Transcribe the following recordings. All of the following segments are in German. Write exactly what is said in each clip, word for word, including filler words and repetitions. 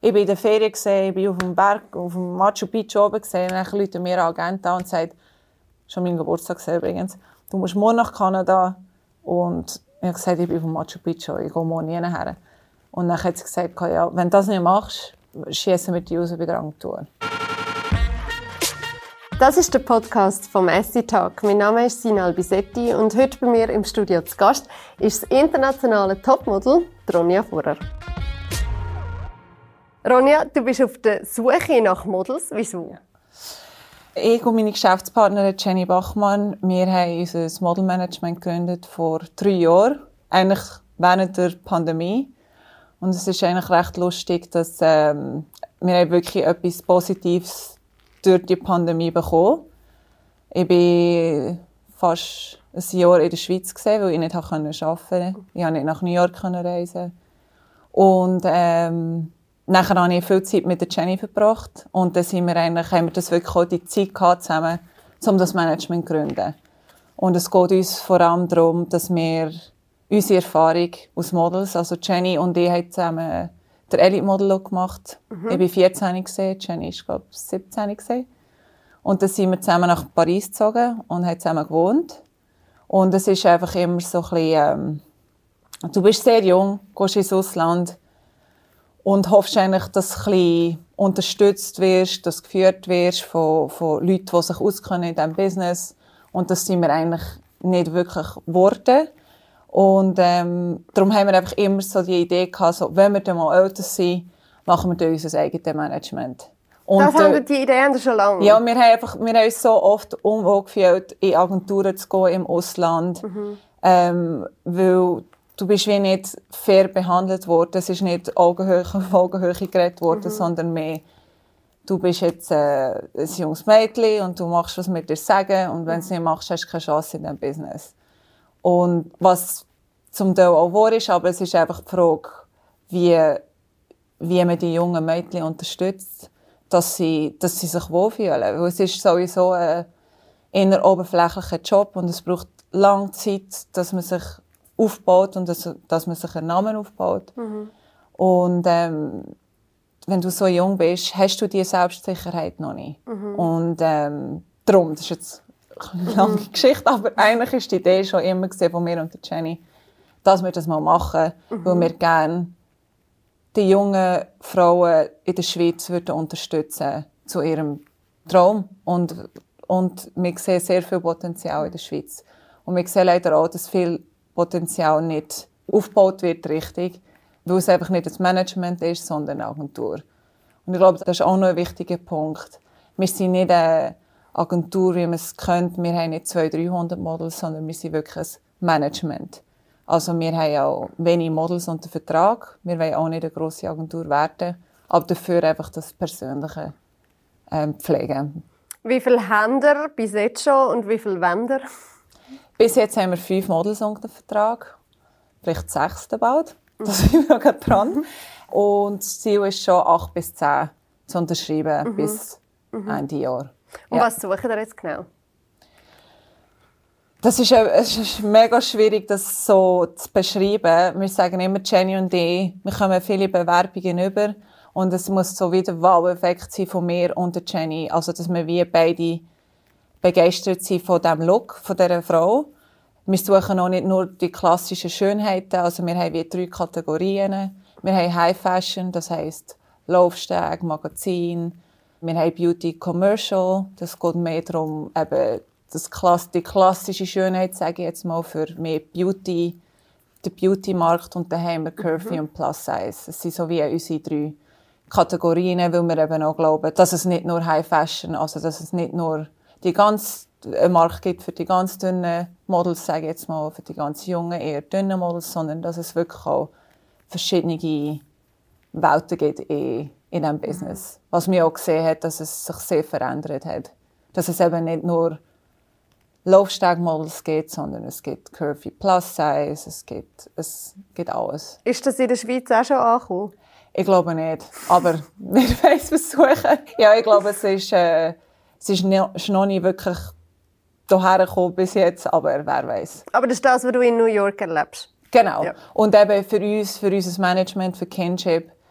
Ich war in der Ferien, ich bin auf dem Berg, auf dem Machu Picchu oben gesehen, und dann ruft mir ein Agent an und sagt, schon mein Geburtstag übrigens, du musst morgen nach Kanada. Und ich habe gesagt, ich bin auf dem Machu Picchu, ich gehe morgen nie her. Und dann hat sie gesagt, ja, wenn du das nicht machst, schiessen wir dich raus bei der Agentur. Das ist der Podcast vom Essi Talk. Mein Name ist Sina Albisetti und heute bei mir im Studio zu Gast ist das internationale Topmodel Ronja Fuhrer. Ronja, du bist auf der Suche nach Models. Wieso? Ja. Ich und meine Geschäftspartnerin Jenny Bachmann, wir haben unser Modelmanagement gegründet vor drei Jahren, eigentlich während der Pandemie. Und es ist eigentlich recht lustig, dass ähm, wir haben wirklich etwas Positives durch die Pandemie bekommen. Ich war fast ein Jahr in der Schweiz, weil ich nicht arbeiten konnte. Ich konnte nicht nach New York reisen. Und ähm, nachher habe ich viel Zeit mit der Jenny verbracht. Und dann sind wir eigentlich, haben wir das wirklich auch die Zeit gehabt, zusammen, um das Management zu gründen. Und es geht uns vor allem darum, dass wir unsere Erfahrung aus Models, also Jenny und ich haben zusammen den Elite-Model-Look gemacht. Mhm. Ich war vierzehn, Jenny war, glaube ich, siebzehn. Und dann sind wir zusammen nach Paris gezogen und haben zusammen gewohnt. Und es ist einfach immer so ein bisschen, ähm, du bist sehr jung, gehst ins Ausland und hoffst eigentlich, dass du ein bisschen unterstützt wirst, dass du geführt wirst von, von Leuten, die sich auskennen in diesem Business. Und das sind wir eigentlich nicht wirklich geworden. Und ähm, darum haben wir einfach immer so die Idee gehabt, so, wenn wir dann mal älter sind, machen wir dann unser eigenes Management. Und, das haben wir, die Idee haben wir schon lange. Ja, wir haben, einfach, wir haben uns so oft unwohl gefühlt, in Agenturen zu gehen im Ausland. Mhm. Ähm, weil du bist wie nicht fair behandelt worden. Es ist nicht Augenhöhe auf Augenhöhe geredet worden, mhm. sondern mehr, du bist jetzt äh, ein junges Mädchen und du machst, was wir dir sagen. Und wenn du es nicht machst, hast du keine Chance in diesem Business. Und was zum Teil auch wahr ist, aber es ist einfach die Frage, wie, wie man die jungen Mädchen unterstützt, dass sie, dass sie sich wohlfühlen. Weil es ist sowieso ein eher oberflächlicher Job und es braucht lange Zeit, dass man sich aufbaut und dass, dass man sich einen Namen aufbaut. Mhm. Und ähm, wenn du so jung bist, hast du diese Selbstsicherheit noch nicht. Mhm. Und ähm, darum, das ist jetzt eine lange mhm. Geschichte, aber eigentlich war die Idee schon immer von mir und der Jenny, dass wir das mal machen, mhm. weil wir gerne die jungen Frauen in der Schweiz würden unterstützen zu ihrem Traum. Und, und wir sehen sehr viel Potenzial in der Schweiz. Und wir sehen leider auch, dass viel Potenzial nicht aufgebaut wird richtig, weil es einfach nicht das Management ist, sondern eine Agentur. Und ich glaube, das ist auch noch ein wichtiger Punkt. Wir sind nicht eine Agentur, wie man es kennt. Wir haben nicht zweihundert, dreihundert Models, sondern wir sind wirklich ein Management. Also wir haben auch wenige Models unter Vertrag. Wir wollen auch nicht eine grosse Agentur werden, aber dafür einfach das Persönliche ähm, pflegen. Wie viele haben ihr bis jetzt schon und wie viele wollen ihr? Bis jetzt haben wir fünf Models unter Vertrag. Vielleicht sechs bald. Da sind wir gerade dran. Und das Ziel ist schon, acht bis zehn zu unterschreiben mhm. bis mhm. Ende Jahr. Und ja. was suchen ihr jetzt genau? Das ist, es ist mega schwierig, das so zu beschreiben. Wir sagen immer, Jenny und ich, wir kommen viele Bewerbungen über. Und es muss so wie der Wow-Effekt sein von mir und der Jenny. Also, dass wir wie beide begeistert sind von diesem Look, von dieser Frau. Wir suchen auch nicht nur die klassischen Schönheiten. Also, wir haben wie drei Kategorien. Wir haben High Fashion, das heisst Laufsteg, Magazin. Wir haben Beauty Commercial. Das geht mehr darum, eben, das Klass- die klassische Schönheit, sage ich jetzt mal, für mehr Beauty, den Beauty-Markt. Und dann haben wir Curvy mhm. und Plus Size. Das sind so wie unsere drei Kategorien, weil wir eben auch glauben, dass es nicht nur High Fashion, also dass es nicht nur die ganz, einen Markt gibt für die ganz dünnen Models, sage ich jetzt mal, für die ganz jungen, eher dünnen Models, sondern dass es wirklich auch verschiedene Welten gibt in, in diesem Business. Mhm. Was man auch gesehen hat, dass es sich sehr verändert hat. Dass es eben nicht nur Laufstegmodels gibt, sondern es gibt Curvy Plus Size, es gibt, es gibt alles. Ist das in der Schweiz auch schon angekommen? Ich glaube nicht, aber wir wollen es versuchen. Ja, ich glaube, es ist, äh, es ist noch nicht wirklich hierher gekommen bis jetzt, aber wer weiß. Aber das ist das, was du in New York erlebst? Genau. Ja. Und eben für uns, für unser Management, für Kinship,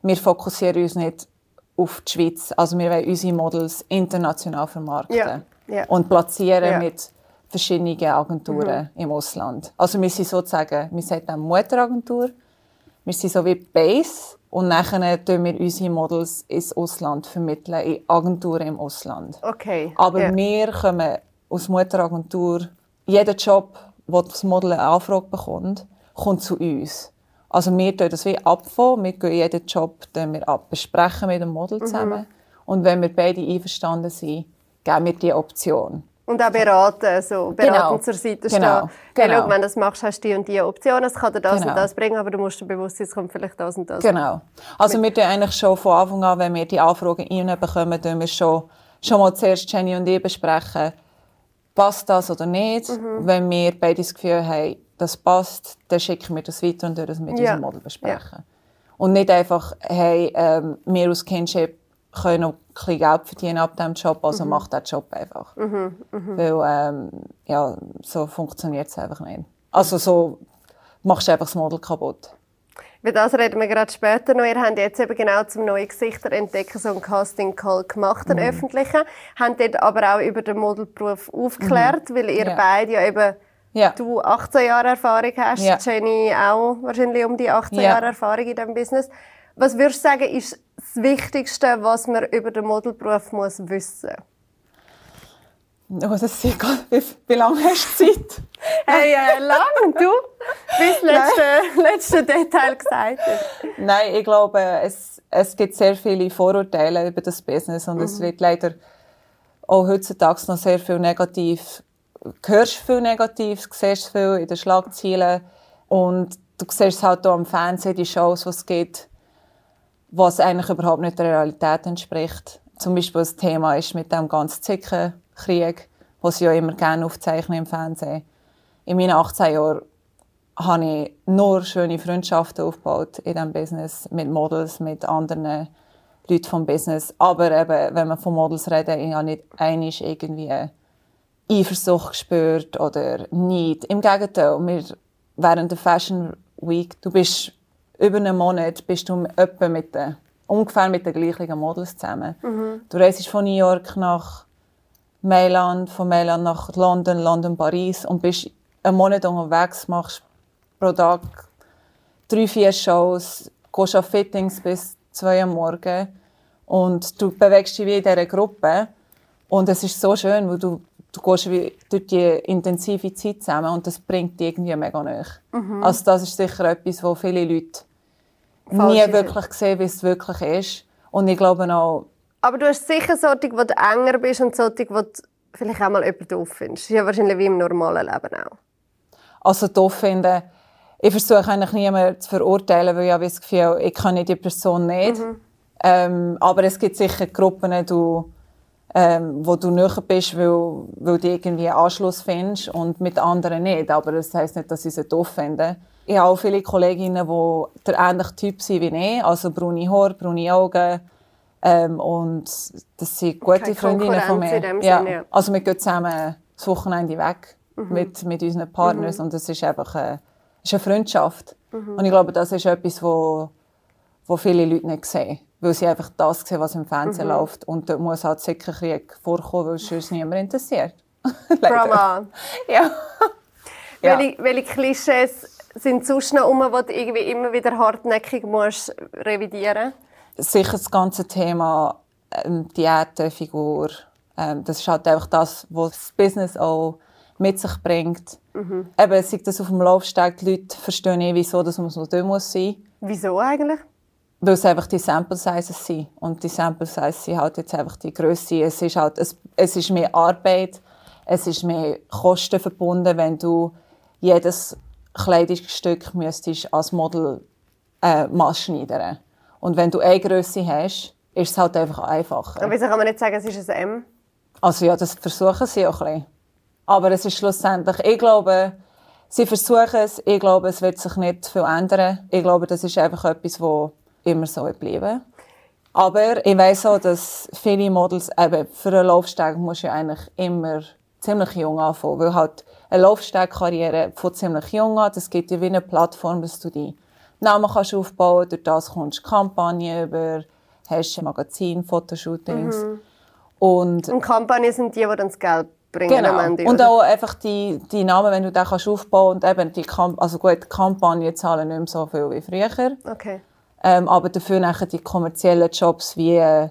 wir fokussieren uns nicht auf die Schweiz. Also wir wollen unsere Models international vermarkten ja. Ja. und platzieren ja. mit verschiedenen Agenturen mhm. im Ausland. Also wir sind sozusagen, wir sind eine Mutteragentur, wir sind so wie Base und nachher tun wir unsere Models ins Ausland vermitteln, in Agenturen im Ausland. Okay. Aber ja. wir kommen aus Mutteragentur, jeder Job, wo das Model eine Anfrage bekommt, kommt zu uns. Also wir tun das wie abfangen, wir gehen jeden Job wir ab, besprechen mit dem Model zusammen. Mhm. Und wenn wir beide einverstanden sind, geben wir die Option. Und auch beraten, so beratend genau. zur Seite stehen. Genau. Hey, genau. schau, wenn du das machst, hast du die und die Option, es kann dir das genau. und das bringen, aber du musst dir bewusst sein, es kommt vielleicht das und das. Genau. Also wir tun eigentlich schon von Anfang an, wenn wir die Anfragen reinbekommen, tun wir schon, schon mal zuerst Jenny und ich besprechen, passt das oder nicht. Mhm. Wenn wir beide das Gefühl haben, das passt, dann schicken wir das weiter und das mit ja. unserem Model besprechen. Ja. Und nicht einfach, hey, ähm, wir aus Kinship können noch ein bisschen Geld verdienen ab diesem Job, also mhm. macht den Job einfach. Mhm. Mhm. Weil, ähm, ja, so funktioniert es einfach nicht. Also so machst du einfach das Model kaputt. Über das reden wir gerade später noch. Ihr habt jetzt eben genau zum neuen Gesichter entdecken so einen Casting-Call gemacht, einen mhm. öffentlichen. Habt dort aber auch über den Modelberuf aufgeklärt, mhm. weil ihr ja. beide ja eben ja. du achtzehn Jahre Erfahrung hast, ja. Jenny auch wahrscheinlich um die achtzehn ja. Jahre Erfahrung in diesem Business. Was würdest du sagen, ist das Wichtigste, was man über den Modelberuf muss wissen muss? Oh, das ist wie, wie lange hast du Zeit? Hey, äh, lang, du? Bis letzte, letzte Detail gesagt. Nein, ich glaube, es, es gibt sehr viele Vorurteile über das Business und mhm. es wird leider auch heutzutage noch sehr viel negativ. Du hörst viel Negatives, siehst viel in den Schlagzeilen und du siehst halt auch am Fernsehen die Shows, die es gibt, was eigentlich überhaupt nicht der Realität entspricht. Zum Beispiel das Thema ist mit dem ganzen Zickenkrieg, den sie ja immer gerne aufzeichnen im Fernsehen. In meinen achtzehn Jahren habe ich nur schöne Freundschaften aufgebaut in diesem Business, mit Models, mit anderen Leuten vom Business. Aber eben, wenn wir von Models reden, ich habe nicht einmal irgendwie Eifersucht gespürt oder nicht. Im Gegenteil, wir, während der Fashion Week, du bist über einen Monat bist du etwa mit den, ungefähr mit den gleichen Models zusammen. Mhm. Du reist von New York nach Mailand, von Mailand nach London, London, Paris und bist einen Monat unterwegs, machst pro Tag drei, vier Shows, gehst auf Fittings bis zwei Uhr morgens und du bewegst dich wie in dieser Gruppe und es ist so schön, weil du, du gehst wie durch die intensive Zeit zusammen und das bringt dich irgendwie mega nahe. Mhm. Also das ist sicher etwas, wo viele Leute Falsch nie wirklich sehen, wie es wirklich ist. Und ich glaube auch... Aber du hast sicher solche, wo du enger bist und solche, wo du vielleicht auch mal jemanden doof findest. Das ist ja wahrscheinlich wie im normalen Leben auch. Also doof finden... Ich versuche eigentlich niemanden zu verurteilen, weil ich habe das Gefühl, ich kenne die Person nicht. Mhm. Ähm, aber es gibt sicher Gruppen, du, ähm, wo du näher bist, weil, weil du irgendwie Anschluss findest und mit anderen nicht. Aber das heisst nicht, dass ich sie doof finde. Ich habe auch viele Kolleginnen, die der ähnliche Typ sind wie ich. Also braune Haare, braune Augen. Ähm, und das sind gute Keine Freundinnen von mir. Ja. Sinn, ja. Also wir gehen zusammen das Wochenende weg mhm. mit, mit unseren Partners. Mhm. Und das ist einfach eine, ist eine Freundschaft. Mhm. Und ich glaube, das ist etwas, wo, wo viele Leute nicht sehen. Weil sie einfach das sehen, was im Fernsehen mhm. läuft. Und dort muss halt Zickenkrieg vorkommen, weil es sonst niemand interessiert. Drama. Ja. ja. Welche, welche Klischees sind sonst noch um, die du irgendwie immer wieder hartnäckig musst revidieren musst? Sicher das ganze Thema ähm, Diäten, Figur. Ähm, das ist halt einfach das, was das Business auch mit sich bringt. Mhm. Eben, sei das auf dem Laufsteg, die Leute verstehen nicht, wieso das muss so dünn muss sein. Wieso eigentlich? Weil es einfach die Sample Sizes sind. Und die Sample Sizes sind halt jetzt einfach die Grösse. Es ist halt, es, es ist mehr Arbeit, es ist mehr Kosten verbunden, wenn du jedes Kleidungsstück müsstest als Model äh, maßschneidern. Und wenn du eine Grösse hast, ist es halt einfach einfacher. Und wieso kann man nicht sagen, es ist ein M? Also ja, das versuchen sie auch ein bisschen. Aber es ist schlussendlich, ich glaube, sie versuchen es, ich glaube, es wird sich nicht viel ändern. Ich glaube, das ist einfach etwas, das immer so bleiben. Aber ich weiss auch, dass viele Models, eben für einen Laufsteg musst du ja eigentlich immer ziemlich jung anfangen. Weil halt eine Laufstegkarriere von ziemlich jung an, das gibt dir wie eine Plattform, dass du dich Namen kannst aufbauen, durch das kommst du Kampagnen über, hast Magazin, Fotoshootings. Mhm. Und, und Kampagnen sind die, die dann das Geld bringen genau. am Ende, und oder? auch einfach die, die Namen, wenn du den kannst aufbauen und eben die Kamp- also gut, die Kampagnen zahlen nicht mehr so viel wie früher. Okay. Ähm, aber dafür nachher die kommerziellen Jobs wie äh,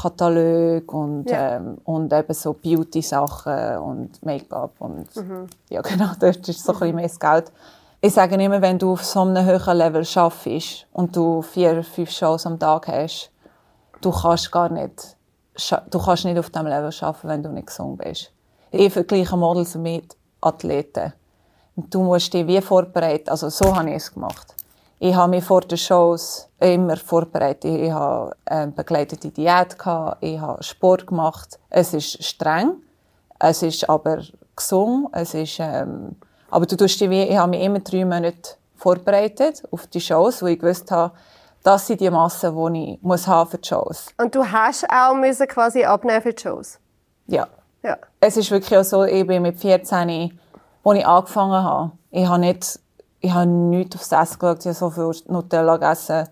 Katalog und, Ja. ähm, und eben so Beauty-Sachen und Make-up und Mhm. ja genau, dort ist so ein bisschen mehr das Geld. Ich sage immer, wenn du auf so einem höheren Level arbeitest und du vier, fünf Shows am Tag hast, du kannst gar nicht, du kannst nicht auf diesem Level arbeiten, wenn du nicht gesund bist. Ich vergleiche Models mit Athleten. Du musst dich wie vorbereiten, also so habe ich es gemacht. Ich habe mich vor den Shows immer vorbereitet. Ich habe eine begleitete Diät gehabt, ich habe Sport gemacht. Es ist streng, es ist aber gesund, es ist, ähm, aber du tust dich wie, ich habe mich immer drei Monate vorbereitet auf die Shows, wo ich gewusst habe, das sind die Massen, die ich muss haben für die Shows. Und du hast auch müssen quasi abnehmen für die Shows? Ja. Ja. Es ist wirklich auch so, ich bin mit vierzehn, als ich angefangen habe, ich habe nicht, ich habe nichts aufs Essen geschaut, ich habe so viel Nutella gegessen.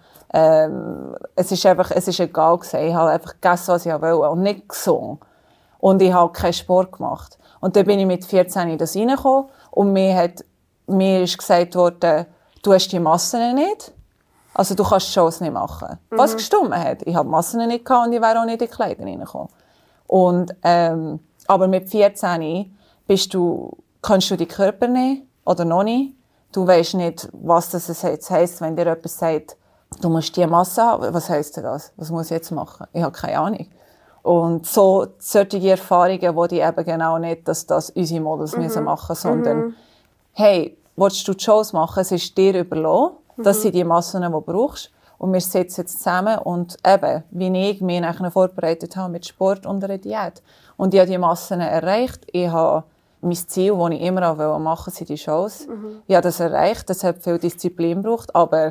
Ähm, es ist einfach, es ist egal gewesen. Ich habe einfach gegessen, was ich wollte und nicht gesungen. Und ich habe keinen Sport gemacht. Und dann bin ich mit vierzehn in das reingekommen und mir, hat, mir ist gesagt worden, du hast die Massen nicht, also du kannst Shows nicht machen. Mhm. Was gestimmt hat. Ich habe Massen nicht gehabt und ich wäre auch nicht in die Kleider reingekommen. Und, ähm, aber mit vierzehn bist du, kannst du deinen Körper nehmen oder noch nicht. Du weisst nicht, was das jetzt heisst, wenn dir jemand sagt, du musst diese Masse haben. Was heisst das? Was muss ich jetzt machen? Ich habe keine Ahnung. Und so solche Erfahrungen, die die eben genau nicht, dass das unsere Models mhm. müssen machen müssen, sondern mhm. hey, willst du die Shows machen, es ist dir überlassen. Mhm. Das sind die Massen, die du brauchst. Und wir sitzen jetzt zusammen und eben, wie ich mich nachher vorbereitet habe mit Sport und einer Diät. Und ich habe die Massen erreicht. Ich habe mein Ziel, das ich immer auch machen wollte, sind die Shows. Mhm. Ich habe das erreicht. Das hat viel Disziplin gebraucht, aber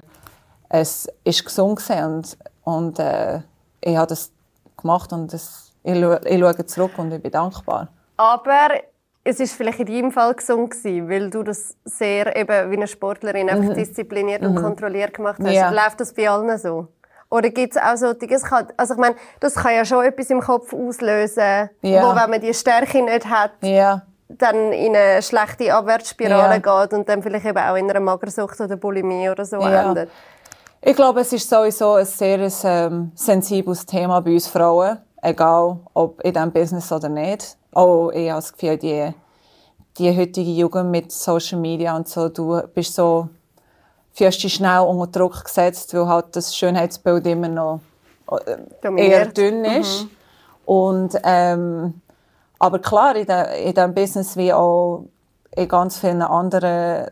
es war gesund und, und äh, ich habe das gemacht und das, ich, schaue, ich schaue zurück und ich bin dankbar. Aber es war vielleicht in deinem Fall gesund gewesen, weil du das sehr eben wie eine Sportlerin einfach mhm. diszipliniert mhm. und kontrolliert gemacht hast. Ja. Läuft das bei allen so? Oder gibt es auch so, also ich meine, das kann ja schon etwas im Kopf auslösen, ja. wo, wenn man die Stärke nicht hat, ja. dann in eine schlechte Abwärtsspirale ja. geht und dann vielleicht eben auch in einer Magersucht oder Bulimie oder so ja. endet. Ich glaube, es ist sowieso ein sehr ähm, sensibles Thema bei uns Frauen, egal ob in diesem Business oder nicht. Auch ich habe das Gefühl, die, die heutige Jugend mit Social Media und so, du bist so, fühlst dich schnell unter Druck gesetzt, weil halt das Schönheitsbild immer noch äh, eher dünn ist. Mhm. Und, ähm, aber klar, in, de, in diesem Business wie auch in ganz vielen anderen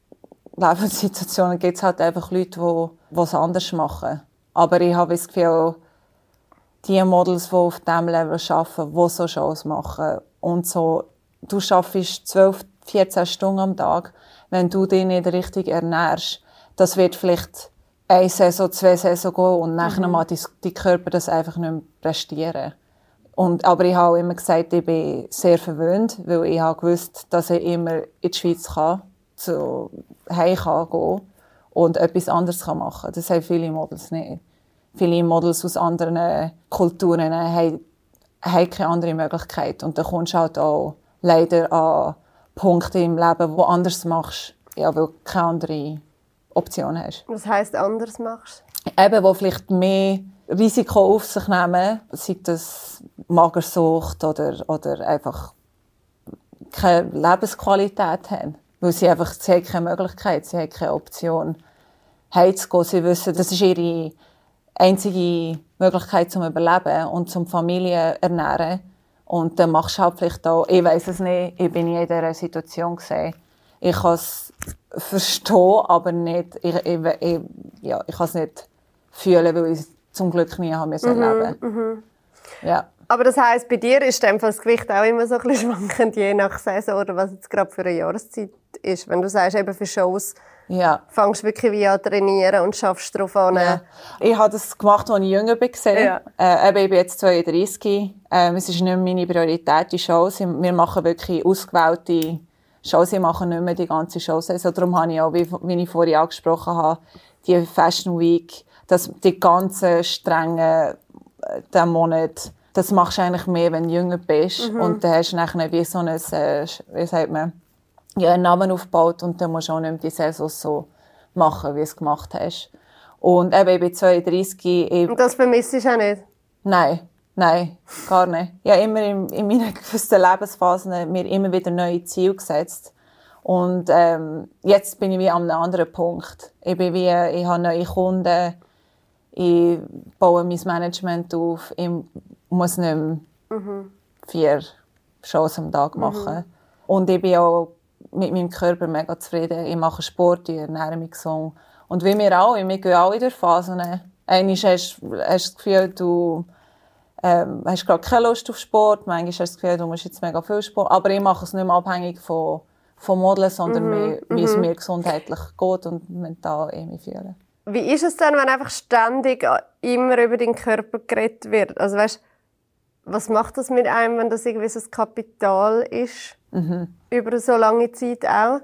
Lebenssituationen gibt es halt einfach Leute, die es anders machen. Aber ich habe das Gefühl, die Models, die auf diesem Level arbeiten, die so Shows machen und so, du arbeitest zwölf, vierzehn Stunden am Tag, wenn du dich nicht richtig ernährst, das wird vielleicht eine Saison, zwei Saison gehen und nachher mhm. mal dein Körper das einfach nicht mehr prestieren. Und, aber ich habe immer gesagt, ich bin sehr verwöhnt, weil ich habe gewusst, dass ich immer in die Schweiz kann, zu Hause kann gehen und etwas anderes machen kann. Das haben viele Models nicht. Viele Models aus anderen Kulturen haben, haben keine andere Möglichkeit. Und dann kommst du halt auch leider an Punkte im Leben, wo du anders machst, ja, weil du keine andere Option hast. Was heisst anders machst? Eben, wo vielleicht mehr Risiko auf sich nehmen, sei das Magersucht oder, oder einfach keine Lebensqualität haben. Weil sie einfach, sie haben keine Möglichkeit, sie haben keine Option, heimzugehen. Sie wissen, das ist ihre einzige Möglichkeit zum Überleben und zum Familie ernähren. Und dann machst du halt vielleicht auch, ich weiss es nicht, ich bin nie in dieser Situation gewesen. Ich kann es verstehen, aber nicht, ich, ich, ich, ja, ich kann es nicht fühlen, weil ich es zum Glück nie haben müssen erleben. Mhm, mhm. Ja. Aber das heisst, bei dir ist das Gewicht auch immer so ein bisschen schwankend, je nach Saison oder was jetzt gerade für eine Jahreszeit ist. Wenn du sagst, eben für Shows, ja. fängst du wirklich wie an trainieren und schaffst darauf an. Ja. Ich habe das gemacht, als ich jünger war. Ja. Äh, ich bin jetzt zweiunddreißig. Ähm, es ist nicht mehr meine Priorität, die Shows. Wir machen wirklich ausgewählte Shows, ich mache nicht mehr die ganze Shows. Also darum habe ich auch, wie, wie ich vorhin angesprochen habe, die Fashion Week, dass die ganzen strengen den Monat, das machst du eigentlich mehr, wenn du jünger bist. Mhm. Und dann hast du nachher wie so ein, wie sagt man, ja, einen Namen aufgebaut und dann musst du auch nicht mehr die Saison so machen, wie du es gemacht hast. Und eben, ich bin zweiunddreissig. Ich... Und das vermisst du auch nicht? Nein, nein, gar nicht. Ich habe immer in, in meinen gewissen Lebensphasen mir immer wieder neue Ziele gesetzt. Und ähm, jetzt bin ich wie an einem anderen Punkt. Ich, bin wie, ich habe neue Kunden, ich baue mein Management auf, ich muss nicht mehr mhm. vier Shows am Tag machen. Mhm. Und ich bin auch mit meinem Körper mega zufrieden. Ich mache Sport, ich ernähre mich gesund. Und wie wir alle, wir gehen alle in der Phase. Einmal hast du das Gefühl, du ähm, hast gerade keine Lust auf Sport. Manchmal hast du das Gefühl, du musst jetzt mega viel Sport. Aber ich mache es nicht mehr abhängig von, von Modeln, sondern mhm. mehr, wie es mir gesundheitlich geht und mental irgendwie fühle. Wie ist es denn, wenn einfach ständig immer über deinen Körper geredet wird? Also weißt, was macht das mit einem, wenn das irgendwie so ein Kapital ist? Mhm. Über so lange Zeit auch?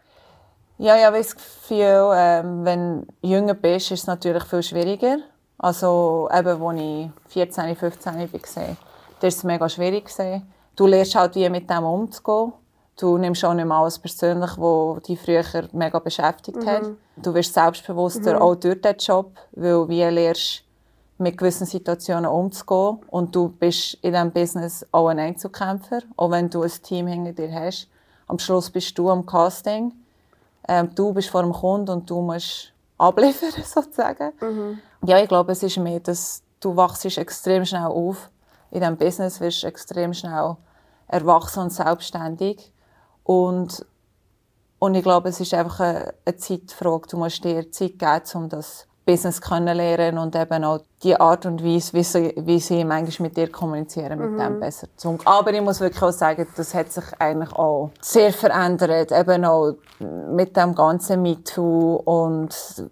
Ja, ich habe das Gefühl, ähm, wenn du jünger bist, ist es natürlich viel schwieriger. Also eben, als ich vierzehn, fünfzehn war, war es mega schwierig. Du lernst halt, wie mit dem umzugehen. Du nimmst auch nicht mehr alles persönlich, was dich früher mega beschäftigt mhm. hat. Du wirst selbstbewusster, mhm. auch durch diesen Job, weil wie lernst mit gewissen Situationen umzugehen. Und du bist in diesem Business auch ein Einzelkämpfer, auch wenn du ein Team hinter dir hast. Am Schluss bist du am Casting. Ähm, du bist vor dem Kunden und du musst abliefern, sozusagen. Mhm. Ja, ich glaube, es ist mehr, dass du wachst extrem schnell auf. In diesem Business wirst du extrem schnell erwachsen und selbstständig. Und, und ich glaube, es ist einfach eine, eine Zeitfrage. Du musst dir Zeit geben, um das Business kennenlernen und eben auch die Art und Weise, wie sie, wie sie manchmal mit dir kommunizieren, mit mhm. dem besser zu. Aber ich muss wirklich auch sagen, das hat sich eigentlich auch sehr verändert. Eben auch mit dem ganzen MeToo und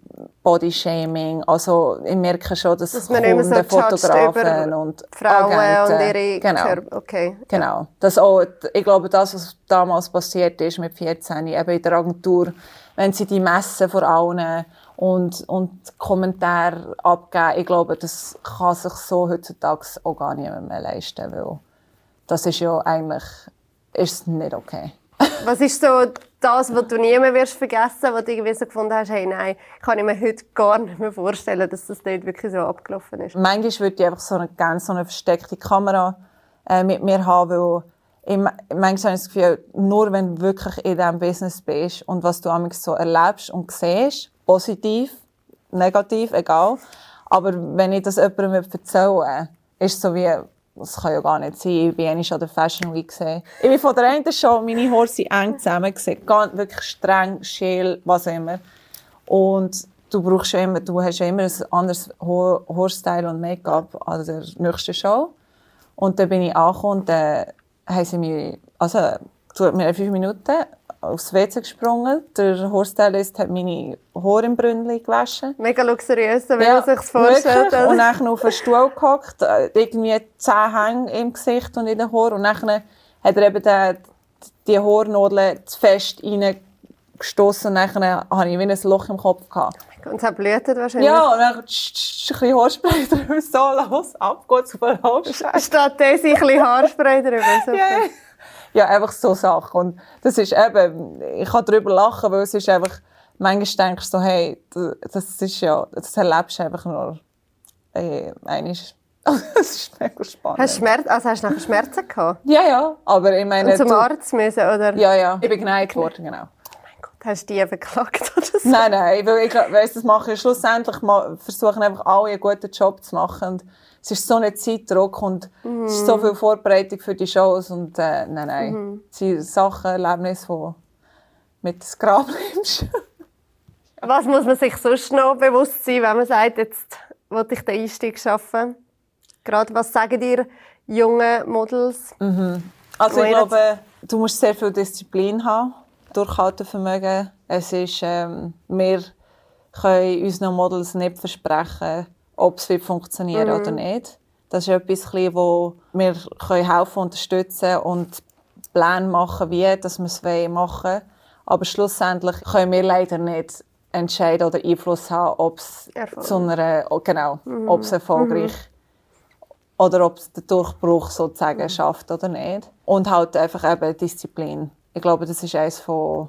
Bodyshaming. Also ich merke schon, dass, dass Kunden, so Fotografen und Frauen Agenten, und ihre genau, Körper. Okay. Genau. Das auch, ich glaube, das, was damals passiert ist mit vierzehn, eben in der Agentur, wenn sie die messen vor allen und, und Kommentare abgeben, ich glaube, das kann sich so heutzutage auch gar niemand mehr leisten, weil das ist ja eigentlich ist nicht okay. Was ist so das, was du nie mehr wirst vergessen, was du irgendwie so gefunden hast, hey, nein, kann ich mir heute gar nicht mehr vorstellen, dass das dort wirklich so abgelaufen ist? Manchmal würde ich einfach so eine, gerne so eine versteckte Kamera äh, mit mir haben, weil ich, manchmal habe ich das Gefühl, nur wenn du wirklich in diesem Business bist und was du so erlebst und siehst, positiv, negativ, egal, aber wenn ich das jemandem erzähle, ist es so wie, das kann ja gar nicht sein, ich bin einmal an der Fashion Week gesehen. Ich bin von der einen schon, meine Haare sind eng zusammen gesehen, ganz wirklich streng, scheel, was immer. Und du brauchst ja immer, du hast ja immer ein anderes Haarstyle und Make-up an der nächsten Show. Und dann bin ich angekommen und dann haben sie mich, also, tut mir fünf Minuten aufs W C gesprungen. Der Haarstylist hat meine Haare im Brünnli gewaschen. Mega luxuriös, wie ja, man sich das vorstellt. Wirklich. Und dann auf einen Stuhl gehockt, irgendwie zehn Hänge im Gesicht und in den Haaren. Und dann hat er eben die, die Haarnadeln zu fest reingestossen und dann hatte ich wie ein Loch im Kopf gehabt. Und es hat blutet wahrscheinlich? Ja, und dann tsch, tsch, ein bisschen Haarspray drüber, so los, ab geht's auf den Haarspray. Statt das ein bisschen Haarspray drüber, super. Yeah. Ja, einfach so Sachen. Und das ist eben, ich kann darüber lachen, weil es ist einfach, manchmal denkst du so, hey, das ist ja, das erlebst du einfach nur äh, einmal. Das ist mega spannend. Hast du Schmerz, also hast du nachher Schmerzen gehabt? Ja, ja, aber ich meine... Und zum du, Arzt müssen, oder? Ja, ja, ich bin geneigt worden, genau. Hast du die beklagt oder so? Nein, nein, weil ich weiss, das mache ich schlussendlich mal, versuchen einfach alle einen guten Job zu machen. Und es ist so ein Zeitdruck und mm. es ist so viel Vorbereitung für die Shows und äh, nein, nein. Mm. Es sind Sachen, Erlebnisse, die du mit ins Grab nimmst. Was muss man sich sonst noch bewusst sein, wenn man sagt, jetzt will ich den Einstieg schaffen? Gerade was sagen dir junge Models? Mhm. Also ich glaube, du musst sehr viel Disziplin haben. Durchhaltevermögen. Es ist, ähm, wir können unseren Models nicht versprechen, ob es funktionieren mhm. oder nicht. Das ist etwas, wo wir helfen, unterstützen und Pläne machen, wie dass wir es machen wollen. Aber schlussendlich können wir leider nicht entscheiden oder Einfluss haben, ob es zu einer, genau, mhm. ob es erfolgreich mhm. oder ob es den Durchbruch sozusagen mhm. schafft oder nicht. Und halt einfach eben Disziplin. Ich glaube, das ist eines von,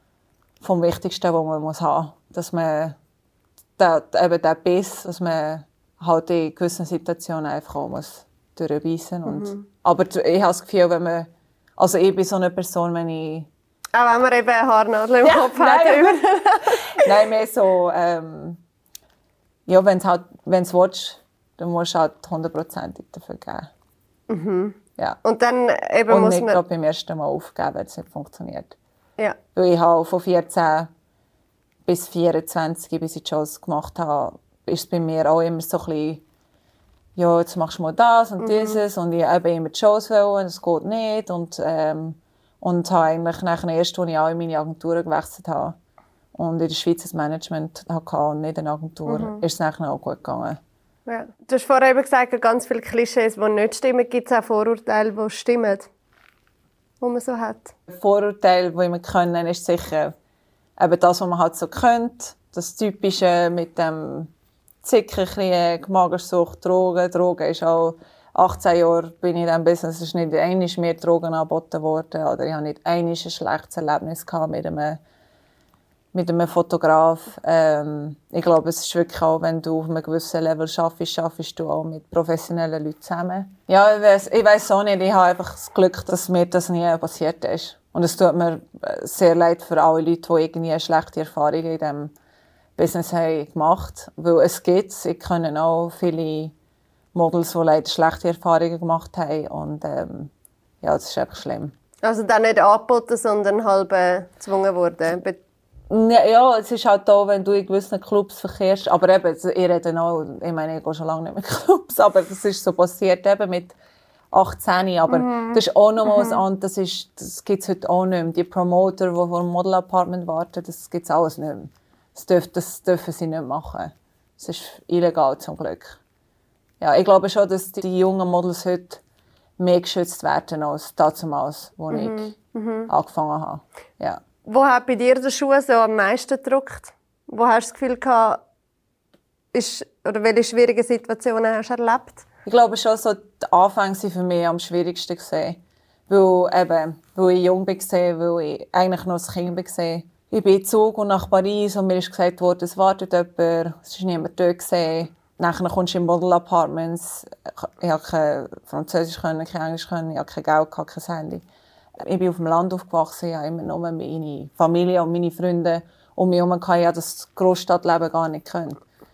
vom Wichtigsten, was man muss haben muss. Dass man den, eben den Biss, dass man halt in gewissen Situationen einfach auch muss durchbeissen muss. Mhm. Aber ich habe das Gefühl, wenn man, also ich bin so eine Person, wenn ich auch wenn man eben eine Haarnadel im ja, Kopf nein, hat. Nein, mehr so, ähm, ja, wenn du halt, wenn's willst, dann musst du halt hundertprozentig dafür geben. Mhm. Ja. Und dann eben Und muss nicht man... gerade beim ersten Mal aufgeben, wenn es nicht funktioniert. Ja. Weil ich habe von vierzehn bis vierundzwanzig, bis ich die Shows gemacht habe, ist es bei mir auch immer so ein bisschen, ja, jetzt machst du mal das und mhm. dieses und ich habe immer die Shows wollen, das geht nicht und, ähm, und habe eigentlich nachher erst, als ich auch in meine Agentur gewechselt habe und in der Schweiz ein Management hatte und nicht eine Agentur, mhm. ist es nachher auch gut gegangen. Ja. Du hast vorher eben gesagt, ganz viele Klischees, die nicht stimmen. Gibt es auch Vorurteile, die stimmen, die man so hat? Vorurteile, die wir können, ist sicher eben das, was man halt so könnte. Das Typische mit dem Zickerkrieg, Magersucht, Drogen. Drogen ist auch achtzehn Jahre bin ich in diesem Business. Es ist nicht einmal mehr Drogen angeboten worden. Oder ich hatte nicht einmal ein schlechtes Erlebnis mit einem, mit einem Fotograf. Ähm, ich glaube, es ist wirklich auch, wenn du auf einem gewissen Level arbeitest, arbeitest du auch mit professionellen Leuten zusammen. Ja, ich weiss, ich weiss auch nicht. Ich habe einfach das Glück, dass mir das nie passiert ist. Und es tut mir sehr leid für alle Leute, die irgendwie schlechte Erfahrungen in diesem Business haben gemacht. Weil es gibt, ich kenne auch viele Models, die leider schlechte Erfahrungen gemacht haben. Und ähm, ja, das ist einfach schlimm. Also dann nicht angeboten, sondern halb äh, gezwungen worden? Ja, ja, es ist halt da, wenn du in gewissen Clubs verkehrst. Aber eben, ich rede auch, ich meine, ich gehe schon lange nicht mehr in Clubs, aber das ist so passiert eben mit achtzehn. Aber mhm. das ist auch noch mal mhm. was anderes. Das, ist, das gibt es heute auch nicht mehr. Die Promoter, die vor dem Model-Apartment warten, das gibt es alles nicht mehr. Das dürfen, das dürfen sie nicht machen. Das ist illegal, zum Glück. Ja, ich glaube schon, dass die jungen Models heute mehr geschützt werden als damals, als mhm. ich mhm. angefangen habe. Ja. Wo hat bei dir der Schuh so am meisten gedrückt? Wo hast du das Gefühl gehabt, ist, oder welche schwierigen Situationen hast du erlebt? Ich glaube schon, so die Anfänge waren für mich am schwierigsten gewesen. Weil, eben, weil ich jung war, weil ich eigentlich noch ein Kind war. Ich bin in Zug und nach Paris und mir ist gesagt worden, es wartet jemand, es war niemand dort gewesen. Nachher kommst du in Model-Apartments. Ich konnte kein Französisch, kein Englisch, ich hatte kein Geld, kein Handy. Ich bin auf dem Land aufgewachsen, ich habe immer nur meine Familie und meine Freunde um mich herum. Ich habe das Großstadtleben gar nicht können.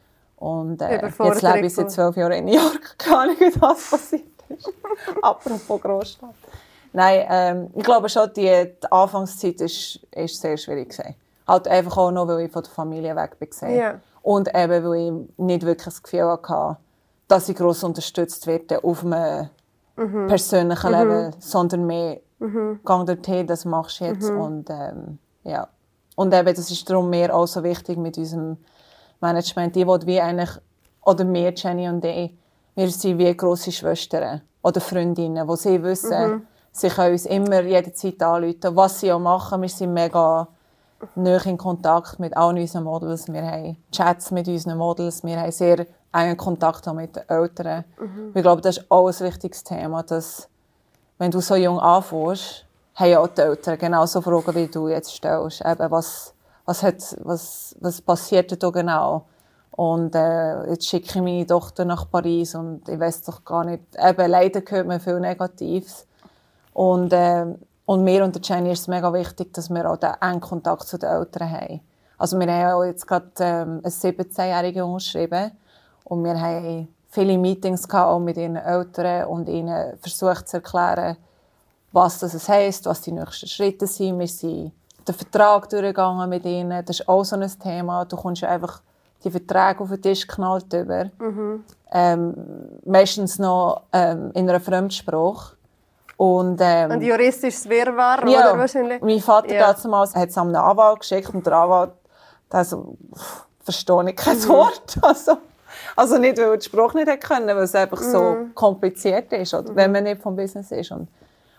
Und äh, jetzt lebe ich seit zwölf Jahren in New York. Keine Ahnung, wie das passiert ist. Apropos Großstadt. Nein, ähm, ich glaube schon, die, die Anfangszeit ist, ist sehr schwierig gewesen. Halt einfach auch noch, weil ich von der Familie weg war. Yeah. Und eben, weil ich nicht wirklich das Gefühl hatte, dass ich gross unterstützt werde auf einem mhm. persönlichen mhm. Level, sondern mehr mhm. «Gang dorthin, das machst du jetzt». Mhm. Und, ähm, ja. Und eben, das ist darum mehr auch so wichtig mit unserem Management. Die will wie eigentlich, oder wir, Jenny und ich, wir sind wie grosse Schwestern oder Freundinnen, die sie wissen, mhm. sie können uns immer jederzeit anrufen, was sie auch machen. Wir sind mega nahe in Kontakt mit allen unseren Models. Wir haben Chats mit unseren Models. Wir haben sehr engen Kontakt auch mit den Eltern. Mhm. Ich glaube, das ist auch ein wichtiges Thema, dass, wenn du so jung anfängst, haben ja auch die Eltern genauso Fragen, wie du jetzt stellst. Eben, was, was, hat, was, was passiert da genau? Und äh, jetzt schicke ich meine Tochter nach Paris und ich weiss doch gar nicht. Eben, leider hört man viel Negatives. Und, äh, und mir und der Jenny ist es mega wichtig, dass wir auch den engen Kontakt zu den Eltern haben. Also wir haben auch jetzt gerade ähm, eine siebzehnjährige unterschrieben und wir haben viele Meetings gehabt, auch mit ihren Eltern und ihnen versucht zu erklären, was das heisst, was die nächsten Schritte sind. Wir sind den Vertrag durchgegangen mit ihnen. Das ist auch so ein Thema. Du kommst ja einfach die Verträge auf den Tisch geknallt über. Mhm. Ähm, meistens noch ähm, in einer Fremdsprache. Und, ähm, und juristisches Wirrwarr, ja, oder wahrscheinlich? Mein Vater ja. damals hat es an einen Anwalt geschickt und der Anwalt, also, verstehe ich kein mhm. Wort. Also, also nicht, weil er die Sprache nicht können, weil es einfach mhm. so kompliziert ist, oder, mhm. wenn man nicht vom Business ist. Und,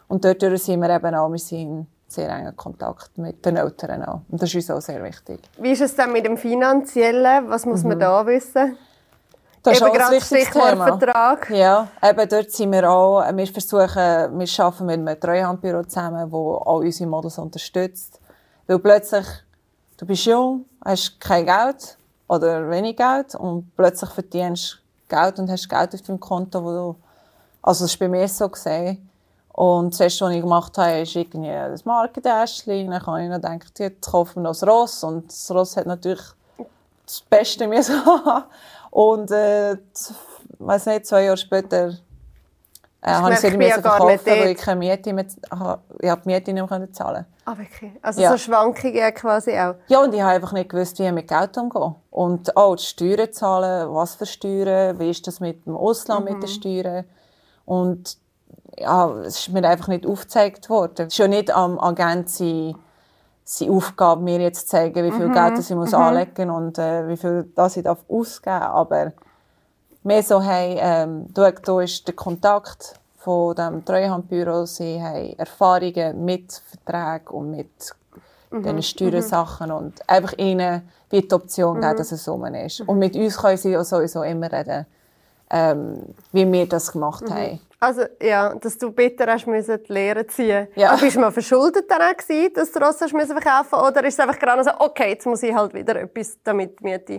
Und dort sind wir eben auch, wir sind in sehr engen Kontakt mit den Eltern auch. Und das ist uns auch sehr wichtig. Wie ist es denn mit dem Finanziellen? Was muss man mhm. da wissen? Das ist eben auch ein wichtiges Thema. Vertrag. Ja, eben dort sind wir auch, wir versuchen, wir arbeiten mit einem Treuhandbüro zusammen, das all unsere Models unterstützt. Weil plötzlich, du bist jung, hast kein Geld oder wenig Geld und plötzlich verdienst du Geld und hast Geld auf deinem Konto, wo du, also das ist bei mir so gesehen. Und das erste, was ich gemacht habe, ist irgendwie ein Markentäschchen. Dann habe ich noch gedacht, jetzt kaufen wir noch das Ross. Und das Ross hat natürlich das Beste müssen haben. Und, äh, ich weiss nicht, zwei Jahre später, äh, habe ich es wieder ja verkaufen, weil ich keine Miete mehr, ich habe die Miete nicht mehr zahlen. Ah, wirklich? Also ja. so Schwankungen quasi auch? Ja, und ich habe einfach nicht gewusst, wie ich mit Geld umgehe. Und auch die Steuern zahlen, was für Steuern, wie ist das mit dem Ausland, mhm. mit den Steuern. Und ja, es ist mir einfach nicht aufgezeigt worden. Es ist ja nicht am Agent seine, seine Aufgabe, mir jetzt zu zeigen, wie viel mhm. Geld ich muss mhm. anlegen muss und äh, wie viel das ich ausgeben darf. Aber mehr so, hey, ähm, du, da ist der Kontakt von dem Treuhandbüro, sie haben Erfahrungen mit Verträgen und mit mhm. diesen Steuersachen mhm. und einfach ihnen wie die Option geben, mhm. dass es so ist. Und mit uns können sie auch sowieso immer reden, ähm, wie wir das gemacht mhm. haben. Also, ja, dass du bitter hast müssen die Lehre ziehen. Ja. Aber bist du mal verschuldet dann auch gewesen, dass du Ross hast müssen verkaufen? Oder ist es einfach gerade so, okay, jetzt muss ich halt wieder etwas damit mieten?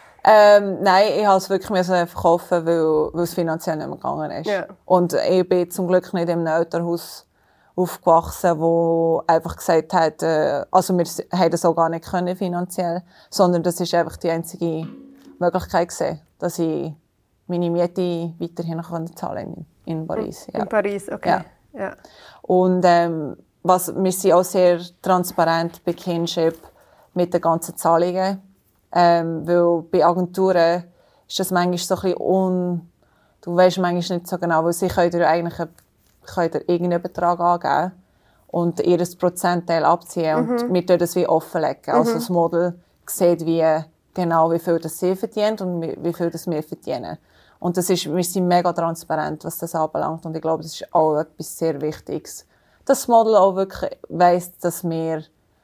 Ähm, nein, ich habe es wirklich müssen verkaufen, weil, weil es finanziell nicht mehr gegangen ist. Ja. Und ich bin zum Glück nicht in einem Elternhaus aufgewachsen, wo einfach gesagt hat, äh, also wir haben das auch gar nicht können finanziell, sondern das ist einfach die einzige Möglichkeit gewesen, dass ich meine Miete weiterhin zahlen konnte. In Paris, ja. In Paris, okay. Ja. Ja. Und ähm, was, wir sind auch sehr transparent bei Kinship mit den ganzen Zahlungen. Ähm, weil bei Agenturen ist das manchmal so ein bisschen un... Du weisst manchmal nicht so genau, weil sie können dir eigentlich einen, können dir irgendeinen Betrag angeben und ihr ein Prozentteil abziehen mhm. und wir tun das wie offenlegen. Mhm. Also das Model sieht wie genau, wie viel das sie verdient und wie viel das wir verdienen. Und das ist, wir sind mega transparent, was das anbelangt. Und ich glaube, das ist auch etwas sehr Wichtiges. Dass das Model auch wirklich weiss, dass wir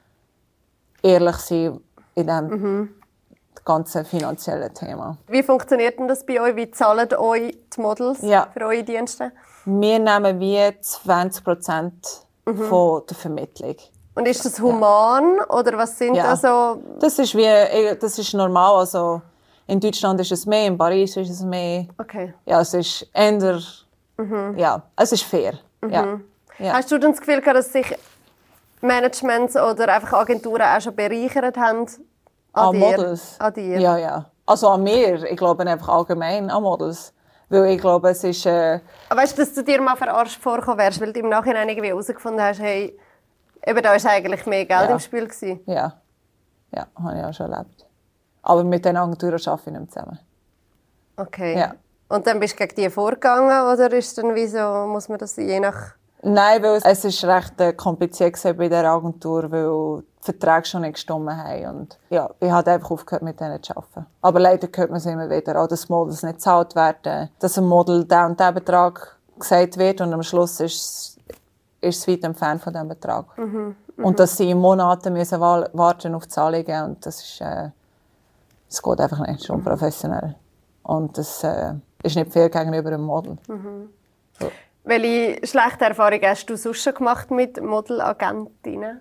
ehrlich sind in diesem mhm. ganzen finanziellen Thema. Wie funktioniert denn das bei euch? Wie zahlen euch die Models ja. für eure Dienste? Wir nehmen wie zwanzig Prozent mhm. von der Vermittlung. Und ist das human? Ja. Oder was sind ja. da so? Das ist, wie, das ist normal. Also, in Deutschland ist es mehr, in Paris ist es mehr. Okay. Ja, es ist eher, mhm. ja, es ist fair. Mhm. Ja. Ja. Hast du denn das Gefühl gehabt, dass sich Managements oder einfach Agenturen auch schon bereichert haben an, an dir? Models? An dir? Ja, ja. Also an mir. Ich glaube einfach allgemein an Models. Weil ich glaube, es ist... Äh weißt du, dass du dir mal verarscht vorgekommen wärst, weil du im Nachhinein irgendwie herausgefunden hast, hey, eben da war eigentlich mehr Geld ja. im Spiel gewesen. Ja. Ja, habe ich auch schon erlebt. Aber mit den Agenturen arbeite ich nicht mehr zusammen. Okay. Ja. Und dann bist du gegen die vorgegangen oder ist dann wie so, muss man das je nach... Nein, weil es ist recht äh, kompliziert bei dieser Agentur, weil die Verträge schon nicht gestimmt haben. Und ja, ich habe einfach aufgehört, mit denen zu arbeiten. Aber leider hört man es immer wieder, auch dass Models nicht gezahlt werden, dass ein Model der und der Betrag gesagt wird und am Schluss ist, ist es weit entfernt von diesem Betrag. Mhm, und dass sie Monate müssen warten auf Zahlungen und das ist... Äh, Es geht einfach nicht, schon professionell. Und das äh, ist nicht fair gegenüber einem Model. Mhm. So. Welche schlechte Erfahrung hast du sonst schon gemacht mit Modelagentinnen?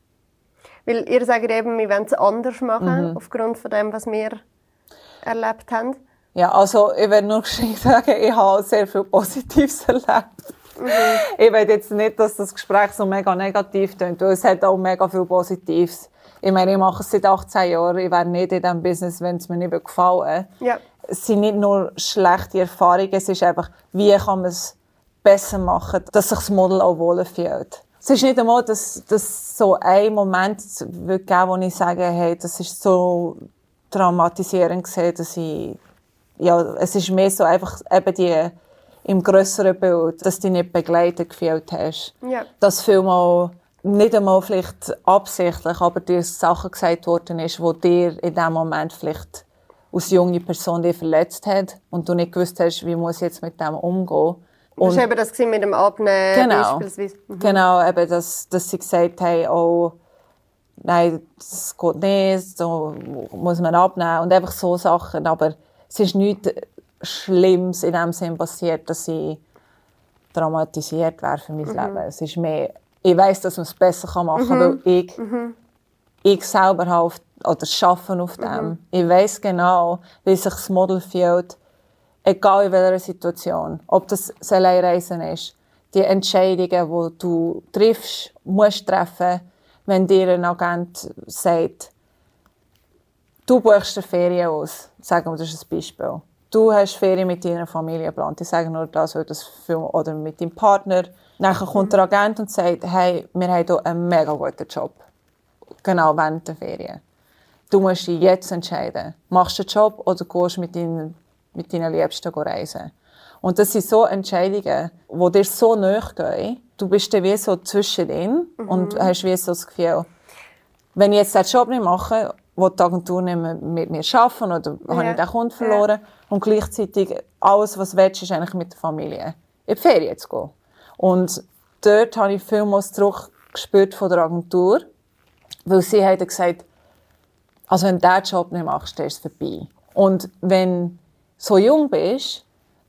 Weil ihr sagt eben, wir wollen es anders machen, mhm. aufgrund von dem, was wir erlebt haben. Ja, also ich will nur sagen, ich habe sehr viel Positives erlebt. Mhm. Ich will jetzt nicht, dass das Gespräch so mega negativ klingt, weil es hat auch mega viel Positives. Ich meine, ich mache es seit achtzehn Jahren. Ich wäre nicht in diesem Business, wenn es mir nicht gefallen würde. Ja. Es sind nicht nur schlechte Erfahrungen, es ist einfach, wie kann man es besser machen, dass sich das Model auch wohler fühlt. Es ist nicht einmal, dass, dass so ein Moment wird geben, wo ich sage, hey, das ist so traumatisierend gewesen, dass ich, ja, es ist mehr so einfach eben die, im grösseren Bild, dass du dich nicht begleitet gefühlt hast. Ja. Dass vielmal nicht einmal vielleicht absichtlich, aber dir Sachen gesagt worden ist, die dir in diesem Moment vielleicht als junge Person dich verletzt hat und du nicht gewusst hast, wie muss ich jetzt mit dem umgehen. Und das war eben das mit dem Abnehmen genau, beispielsweise. Mhm. Genau, eben, dass, dass sie gesagt haben, oh, nein, das geht nicht, so muss man abnehmen und einfach so Sachen. Aber es ist nichts Schlimmes in dem Sinn passiert, dass ich traumatisiert wäre für mein mhm. Leben. Es ist mehr, ich weiss, dass man es besser machen kann, mhm. weil ich, mhm. ich selber habe auf, oder arbeite auf dem. Mhm. Ich weiss genau, wie sich das Model fühlt, egal in welcher Situation. Ob das Alleinreisen ist, die Entscheidungen, die du triffst, musst treffen, wenn dir ein Agent sagt, du buchst eine Ferien aus. Sagen wir, das ist ein Beispiel. Du hast Ferien mit deiner Familie geplant. Ich sage nur das, weil das Film, oder mit deinem Partner. Dann kommt der Agent und sagt, hey, wir haben hier einen mega guten Job. Genau während der Ferien. Du musst dich jetzt entscheiden. Machst du den Job oder gehst mit deinen, mit deinen Liebsten reisen? Und das sind so Entscheidungen, die dir so nahe gehen. Du bist dann wie so zwischendrin mhm. und hast wie so das Gefühl, wenn ich jetzt den Job nicht mache, will die Agentur nicht mehr mit mir arbeiten oder ja. habe ich den Kunden verloren. Ja. Und gleichzeitig alles, was du willst, ist eigentlich mit der Familie in die Ferien zu gehen. Und dort habe ich vielmals Druck gespürt von der Agentur, weil sie haben gesagt, also wenn du diesen Job nicht machst, dann ist es vorbei. Und wenn du so jung bist,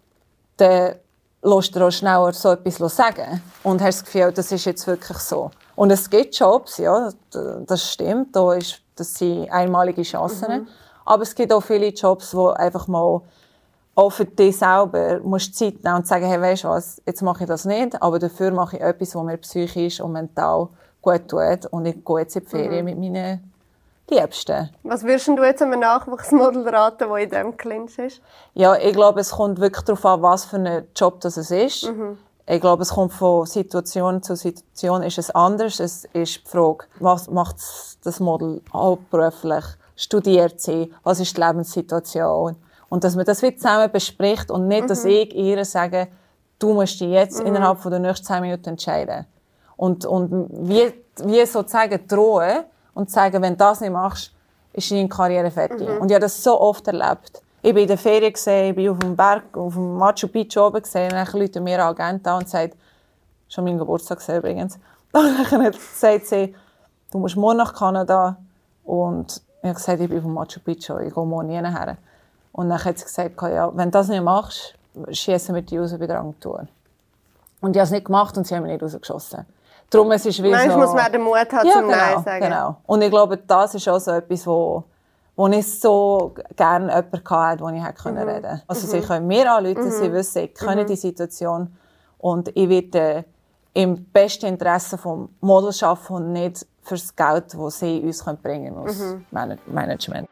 dann lässt du dir auch schneller so etwas sagen und hast das Gefühl, das ist jetzt wirklich so. Und es gibt Jobs, ja, das stimmt, da ist, das sind einmalige Chancen. Mhm. Aber es gibt auch viele Jobs, wo einfach mal auch für dich selber musst Zeit nehmen und sagen, hey, weisst du was, jetzt mache ich das nicht, aber dafür mache ich etwas, was mir psychisch und mental gut tut und ich gehe jetzt in die Ferien mhm. mit meinen Liebsten. Was würdest du jetzt einem Nachwuchsmodel raten, der in diesem Clinch ist? Ja, ich glaube, es kommt wirklich darauf an, was für ein Job das ist. Mhm. Ich glaube, es kommt von Situation zu Situation ist es anders. Es ist die Frage, was macht das Model hauptberuflich? Studiert sie? Was ist die Lebenssituation? Und dass man das wieder zusammen bespricht und nicht, mhm. dass ich ihr sage, du musst dich jetzt mhm. innerhalb der nächsten zehn Minuten entscheiden. Und, und wie, wie sozusagen drohen und sagen, wenn du das nicht machst, ist deine Karriere fertig. Mhm. Und ich habe das so oft erlebt. Ich bin in der Ferien gesehen, ich bin auf dem Berg, auf dem Machu Picchu oben gesehen, und dann ruft mir ein Agent an und sagt, schon mein Geburtstag gesehen übrigens, und dann sagt sie, du musst morgen nach Kanada, und ich habe gesagt, ich bin auf dem Machu Picchu, ich gehe morgen nie her. Und dann hat sie gesagt, ja, wenn du das nicht machst, schiessen wir dich raus bei der Agentur. Und ich habe es nicht gemacht und sie haben mich nicht rausgeschossen. Darum, es ist wie Manchmal so, muss man den Mut haben, ja, zum genau, Nein sagen. Genau. Und ich glaube, das ist auch so etwas, wo, wo ich so gerne jemanden hatte, wo ich hätte mhm. reden konnte. Also mhm. sie können mir anrufen, mhm. sie wissen, ich kenne mhm. die Situation und ich werde im besten Interesse des Models arbeiten und nicht für das Geld, das sie uns bringen können aus mhm. Management.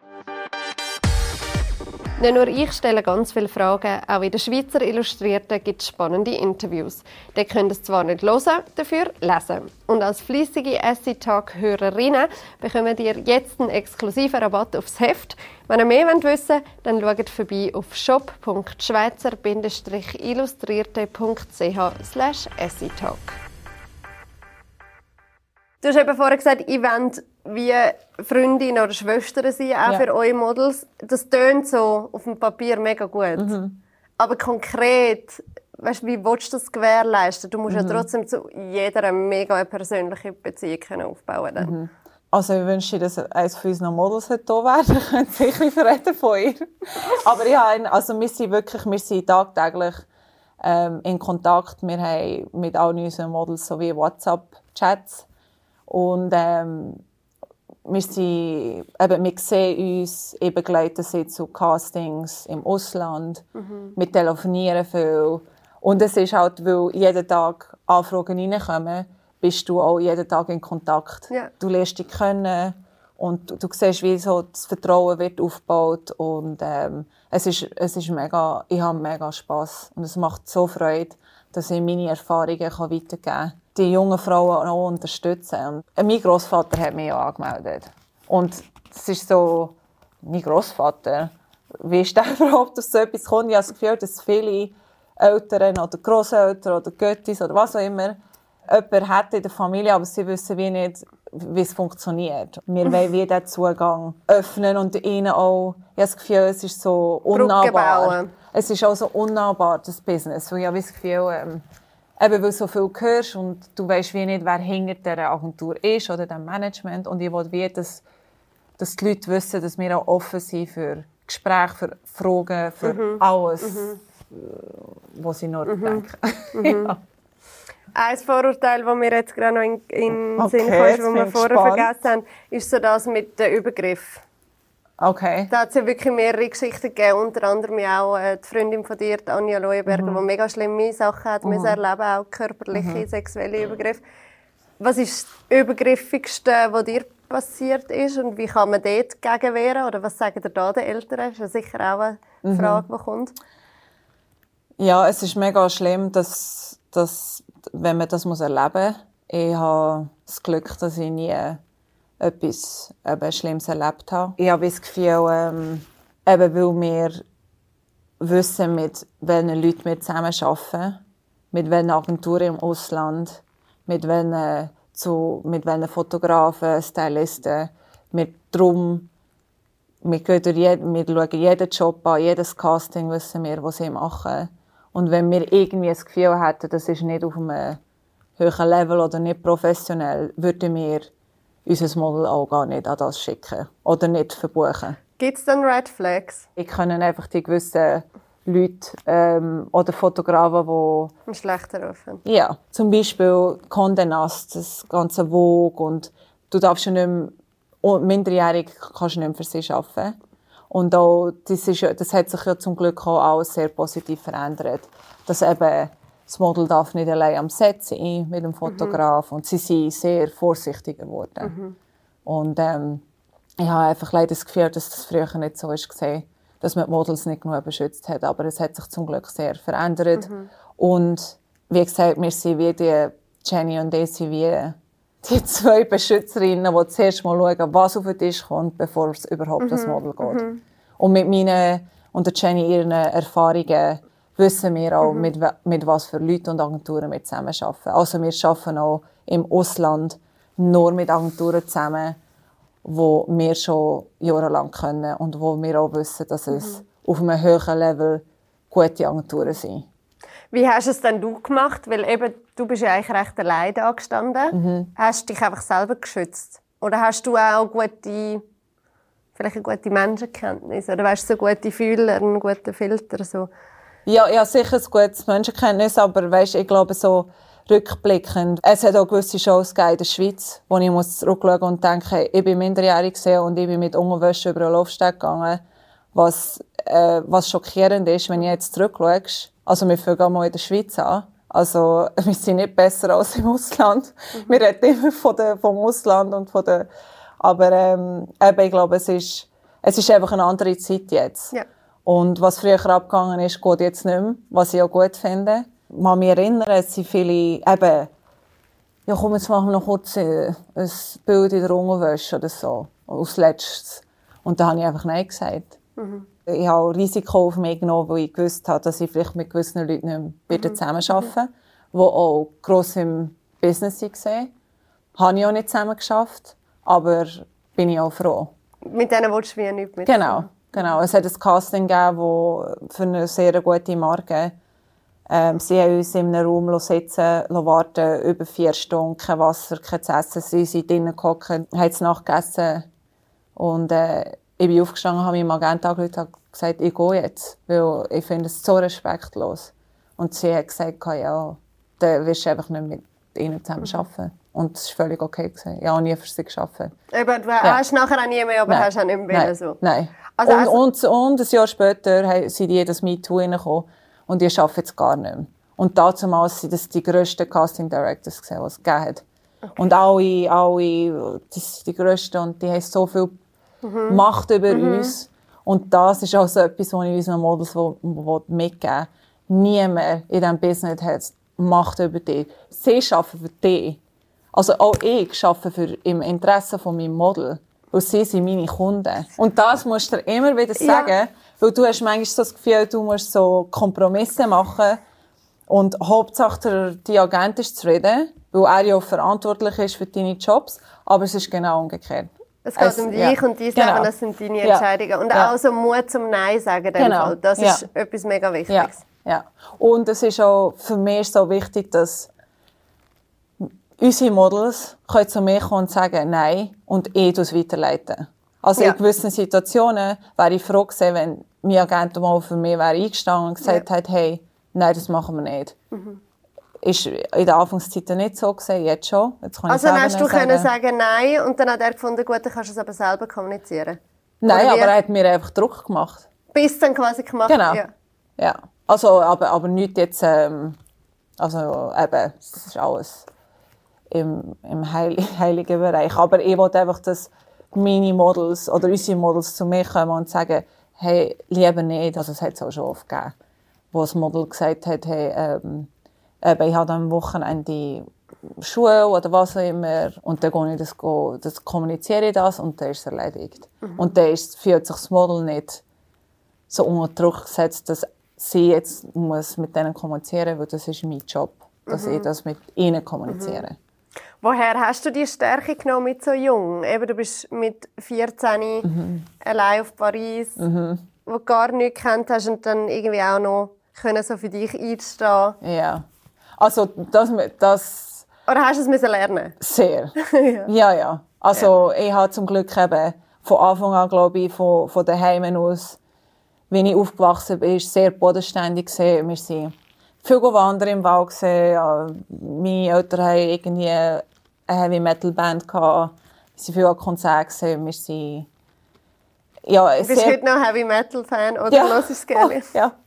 Nicht nur ich stelle ganz viele Fragen, auch in der Schweizer Illustrierten gibt es spannende Interviews. Die könnt ihr zwar nicht hören, dafür lesen. Und als fleissige Essay-Talk-Hörerinnen bekommt ihr jetzt einen exklusiven Rabatt aufs Heft. Wenn ihr mehr wissen wollt, dann schaut vorbei auf shop punkt schweizer Bindestrich illustrierte punkt c h slash essaytalk. Du hast eben vorher gesagt, ich wollte wie Freundin oder Schwestern sein, auch ja. für eure Models. Das tönt so auf dem Papier mega gut. Mhm. Aber konkret, weißt, wie willst du das gewährleisten? Du musst mhm. ja trotzdem zu jeder eine mega persönliche Beziehung aufbauen können. Mhm. Also ich wünsche, dass eines von unseren Models hier wäre. Dann könnte ich sicher verreden von ihr. Aber ja, also wir sind wirklich, wir sind tagtäglich ähm, in Kontakt. Wir haben mit allen unseren Models sowie WhatsApp-Chats. Und ähm, wir, sind, eben, wir sehen uns, ich begleite sie zu Castings im Ausland. Mhm. Wir telefonieren viel. Und es ist halt, weil jeden Tag Anfragen reinkommen, bist du auch jeden Tag in Kontakt. Ja. Du lernst dich kennen und du, du siehst, wie so das Vertrauen wird aufgebaut. Und ähm, es ist, es ist mega, ich habe mega Spass. Und es macht so Freude, dass ich meine Erfahrungen weitergeben kann. Die jungen Frauen auch unterstützen. Und mein Grossvater hat mich auch angemeldet. Und es ist so, mein Grossvater, wie ist der überhaupt, dass so etwas kommt? Ich habe das Gefühl, dass viele Eltern oder Grosseltern oder Göttis oder was auch immer jemanden hat in der Familie, aber sie wissen wie nicht, wie es funktioniert. Wir wollen wie diesen Zugang öffnen und ihnen auch, ich habe das Gefühl, es ist so unnahbar. es ist auch so unnahbar, das Business. Weil ich habe das Gefühl, ähm, eben weil du so viel hörst und du weißt wie nicht, wer hinter dieser Agentur ist oder dem Management. Und ich will wie, dass, dass die Leute wissen, dass wir auch offen sind für Gespräche, für Fragen, für mhm. alles, mhm. was sie nur mhm. denken. Mhm. Ja. Ein Vorurteil, das mir jetzt gerade noch in, in okay, Sinn kommt, das wir vorher gespannt. vergessen haben, ist so das mit dem Übergriff. Okay. Da hat es ja wirklich mehrere Geschichten gegeben, unter anderem auch äh, die Freundin von dir, die Anja Leuenberger, mhm. die mega schlimme Sachen hat mhm. müssen erleben, auch körperliche, mhm. sexuelle Übergriffe. Was ist das Übergriffigste, was dir passiert ist und wie kann man dort gegenwehren? Oder was sagen dir da die Eltern? Das ist ja sicher auch eine mhm. Frage, die kommt. Ja, es ist mega schlimm, dass, dass wenn man das muss erleben muss. Ich habe das Glück, dass ich nie etwas eben Schlimmes erlebt habe. Ich habe das Gefühl, ähm, eben weil wir wissen, mit welchen Leuten wir zusammenarbeiten, mit welchen Agenturen im Ausland, mit welchen, zu, mit welchen Fotografen, Stylisten. Wir, drum, wir, gehen durch jeden, wir schauen jeden Job an, jedes Casting wissen wir, was sie machen. Und wenn wir irgendwie das Gefühl hätten, das ist nicht auf einem höheren Level oder nicht professionell, würden wir unser Model auch gar nicht an das schicken oder nicht verbuchen. Gibt es dann Red Flags? Ich kann einfach die gewissen Leute ähm, oder Fotografen, die... einen schlechten Ruf haben. Ja, zum Beispiel Condé Nast, das ganze Vogue und du darfst ja nicht mehr, minderjährig kannst du nicht mehr für sie arbeiten. Und auch, das, ist, das hat sich ja zum Glück auch alles sehr positiv verändert. Dass eben das Model darf nicht allein am Set sein mit dem Fotograf mhm. und sie sind sehr vorsichtiger geworden. Mhm. Und ähm, ich habe einfach leider das Gefühl, dass das früher nicht so ist gesehen, dass man die Models nicht genug beschützt hat. Aber es hat sich zum Glück sehr verändert. Mhm. Und wie gesagt, wir sind wie die Jenny und ich sind wie die zwei Beschützerinnen, die zuerst mal schauen, was auf den Tisch kommt, bevor es überhaupt mhm. das Model geht. Mhm. Und mit meinen und der Jenny ihren Erfahrungen wissen wir auch, mhm. mit, mit was für Leuten und Agenturen wir zusammenarbeiten. Also wir arbeiten auch im Ausland nur mit Agenturen zusammen, wo wir schon jahrelang können und wo wir auch wissen, dass es mhm. auf einem höheren Level gute Agenturen sind. Wie hast du es denn du gemacht? Weil eben, du bist ja eigentlich recht allein da gestanden. Mhm. Hast du dich einfach selber geschützt? Oder hast du auch gute, vielleicht eine gute Menschenkenntnis? Oder weißt du, so gute Fühler, einen guten Filter? So? Ja, ja, sicher ein gutes Menschenkenntnis, aber weißt, ich glaube so rückblickend. Es hat auch gewisse Shows in der Schweiz, wo ich muss zurückschauen und denken, ich bin minderjährig und ich bin mit Unterwäsche über den Laufsteg gegangen. Was, äh, was schockierend ist, wenn ich jetzt zurückschaue. Also wir fangen mal in der Schweiz an. Also wir sind nicht besser als im Ausland. Mhm. Wir reden immer von der, vom Ausland und von der, aber ähm, eben, ich glaube, es ist, es ist einfach eine andere Zeit jetzt. Ja. Und was früher abgegangen ist, geht jetzt nicht mehr, was ich auch gut finde. Ich kann mich erinnern, es sind viele, eben, ja komm, jetzt machen wir noch kurz ein Bild in der Unterwäsche oder so, aus letztes. Und da habe ich einfach Nein gesagt. Mhm. Ich habe auch Risiko auf mich genommen, weil ich gewusst habe, dass ich vielleicht mit gewissen Leuten nicht mehr wieder mhm. zusammenarbeiten mhm. die auch gross im Business waren. Habe ich auch nicht zusammen geschafft, aber bin ich auch froh. Mit denen willst du wie nichts mit? Genau, genau. Es hat ein Casting gegeben, das für eine sehr gute Marke. Ähm, sie haben uns in einem Raum sitzen warten, über vier Stunden, kein Wasser, kein Essen. Sie sind drinnen gehockt, haben es nachgegessen. Und äh, ich bin aufgestanden, habe meinem Agent angerufen und gesagt, ich gehe jetzt, weil ich finde es so respektlos. Und sie hat gesagt, ja, dann wirst du einfach nicht mit ihnen zusammen arbeiten. Und das war völlig okay. Ich habe nie für sie gearbeitet. Aber du ja. hast nachher auch nie mehr, aber Nein. hast auch nicht mehr Nein. so? Nein. Also, und, also und, und ein Jahr später sind die jedes MeToo reingekommen und die arbeiten jetzt gar nicht mehr. Und damals waren das die grössten Casting Directors, die es gegeben hat. Okay. Und alle, alle, das sind die grössten und die haben so viel mhm. Macht über mhm. uns. Und das ist auch so etwas, was ich unseren Models mitgeben will. Niemand in diesem Business hat Macht über dich. Sie arbeiten für dich. Also auch ich arbeite für, im Interesse von meinem Model. Weil sie sind meine Kunden. Und das musst du dir immer wieder sagen. Ja. Weil du hast manchmal so das Gefühl, du musst so Kompromisse machen. Und Hauptsache der Agent ist zufrieden. Weil er ja verantwortlich ist für deine Jobs. Aber es ist genau umgekehrt. Es geht es, um dich ja. und dein Genau. Leben, das sind deine Entscheidungen. Ja. Und ja. auch so Mut zum Nein sagen, in dem genau. Fall. Das ja. ist etwas mega Wichtiges. Ja. ja. Und es ist auch für mich so wichtig, dass unsere Models können zu mir kommen und sagen Nein und ich es weiterleiten. Also ja. in gewissen Situationen wäre ich froh gewesen, wenn mein Agent mal für mich wäre eingestanden und gesagt ja. hat, hey, nein, das machen wir nicht. Mhm. Ist in der Anfangszeit nicht so gewesen, jetzt schon. Jetzt kann also ich hast du sagen, können sagen Nein und dann hat er gefunden, gut, dann kannst du es aber selber kommunizieren? Nein, aber er hat mir einfach Druck gemacht. Bis dann quasi gemacht? Genau. Ja. ja. Also, aber, aber nicht jetzt, ähm, also eben, das ist alles im, im Heil, heiligen Bereich. Aber ich wollte einfach, dass meine Models oder unsere Models zu mir kommen und sagen, hey, lieber nicht. Also es hat es auch schon oft gegeben, wo das Model gesagt hat, hey, ähm, eben, ich habe am Wochenende Schule oder was auch immer und dann gehe ich das, das kommuniziere ich das und dann ist es erledigt. Mhm. Und dann ist, fühlt sich das Model nicht so unter Druck gesetzt, dass sie jetzt muss mit denen kommunizieren, weil das ist mein Job, dass mhm. ich das mit ihnen kommuniziere. Mhm. Woher hast du die Stärke genommen mit so jung? Eben, du bist mit vierzehn mhm. allein auf Paris, mhm. wo du gar nichts gekannt hast und dann irgendwie auch noch können so für dich einstehen. Ja, also das, das oder hast du es müssen lernen? Sehr. ja. ja, ja. Also ja. ich habe zum Glück eben von Anfang an, glaube ich, von, von daheim aus, wenn ich aufgewachsen bin, ist sehr bodenständig gewesen. Wir sind viel wandern im Wald gewesen. Ja, meine Eltern hatten irgendwie eine Heavy Metal Band gehabt. Wir sind viel an Konzerten gewesen. Wir sind ja, du bist sehr... heute noch Heavy Metal Fan oder ja. hörst du es gerne? Oh, ja.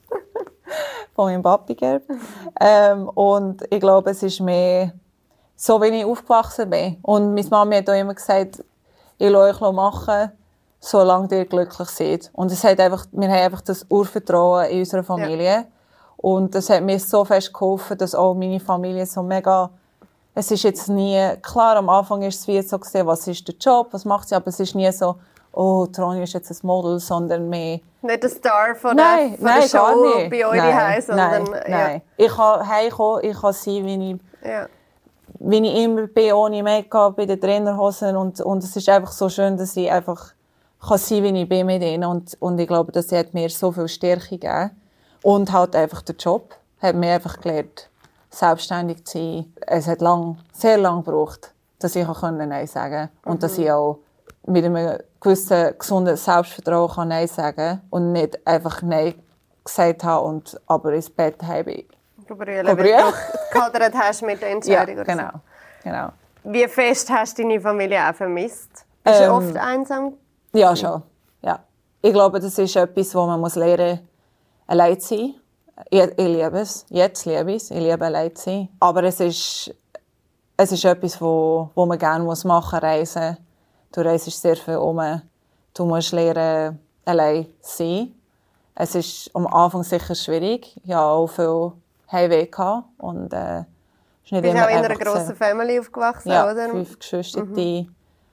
Von meinem Papi geerbt. ähm, und ich glaube, es ist mehr so, wie ich aufgewachsen bin. Und meine Mami hat auch immer gesagt, ich lasse euch machen, solange ihr glücklich seid. Und es hat einfach, wir haben einfach das Urvertrauen in unserer Familie. Ja. Und das hat mir so fest geholfen, dass auch meine Familie so mega... Es ist jetzt nie... Klar, am Anfang ist es wie so gesehen, was ist der Job, was macht sie, aber es ist nie so, oh, Tronja ist jetzt ein Model, sondern mehr... Nicht der Star von nein, der, von nein, der Show gar nicht. bei euch daheim, sondern... Nein, ja. nein. Ich kann heimkommen, ich kann sein, wie ich, ja. wie ich immer bin, ohne Make-up, bei den Trainerhosen. Und, und es ist einfach so schön, dass ich einfach kann sein, wie ich bin mit ihnen. Und, und ich glaube, das hat mir so viel Stärke gegeben. Und halt einfach der Job hat mir einfach gelernt, selbstständig zu sein. Es hat lang, sehr lange gebraucht, dass ich Nein sagen konnte. Und mhm. dass ich auch mit einem gewissen gesunden Selbstvertrauen kann Nein sagen kann. Und nicht einfach Nein gesagt habe und aber ins Bett habe. Brüllen, weil du gehadert hast mit der Entscheidung. Ja, genau. So. genau. Wie fest hast du deine Familie auch vermisst? Bist ähm, du oft einsam? Ja, schon. Ja. Ich glaube, das ist etwas, wo man muss lernen muss, allein zu sein. Ich, ich liebe es. Jetzt liebe ich es. Ich liebe allein zu sein. Aber es ist, es ist etwas, wo, wo man gerne machen muss, reisen. Du reist sehr viel um. Du musst lernen, allein zu sein. Es ist am Anfang sicher schwierig. Ich hatte auch viel Heimweh. Und, äh, ist nicht du bist immer auch in einer so. grossen Familie aufgewachsen, ja, oder? fünf Geschwister. Mhm.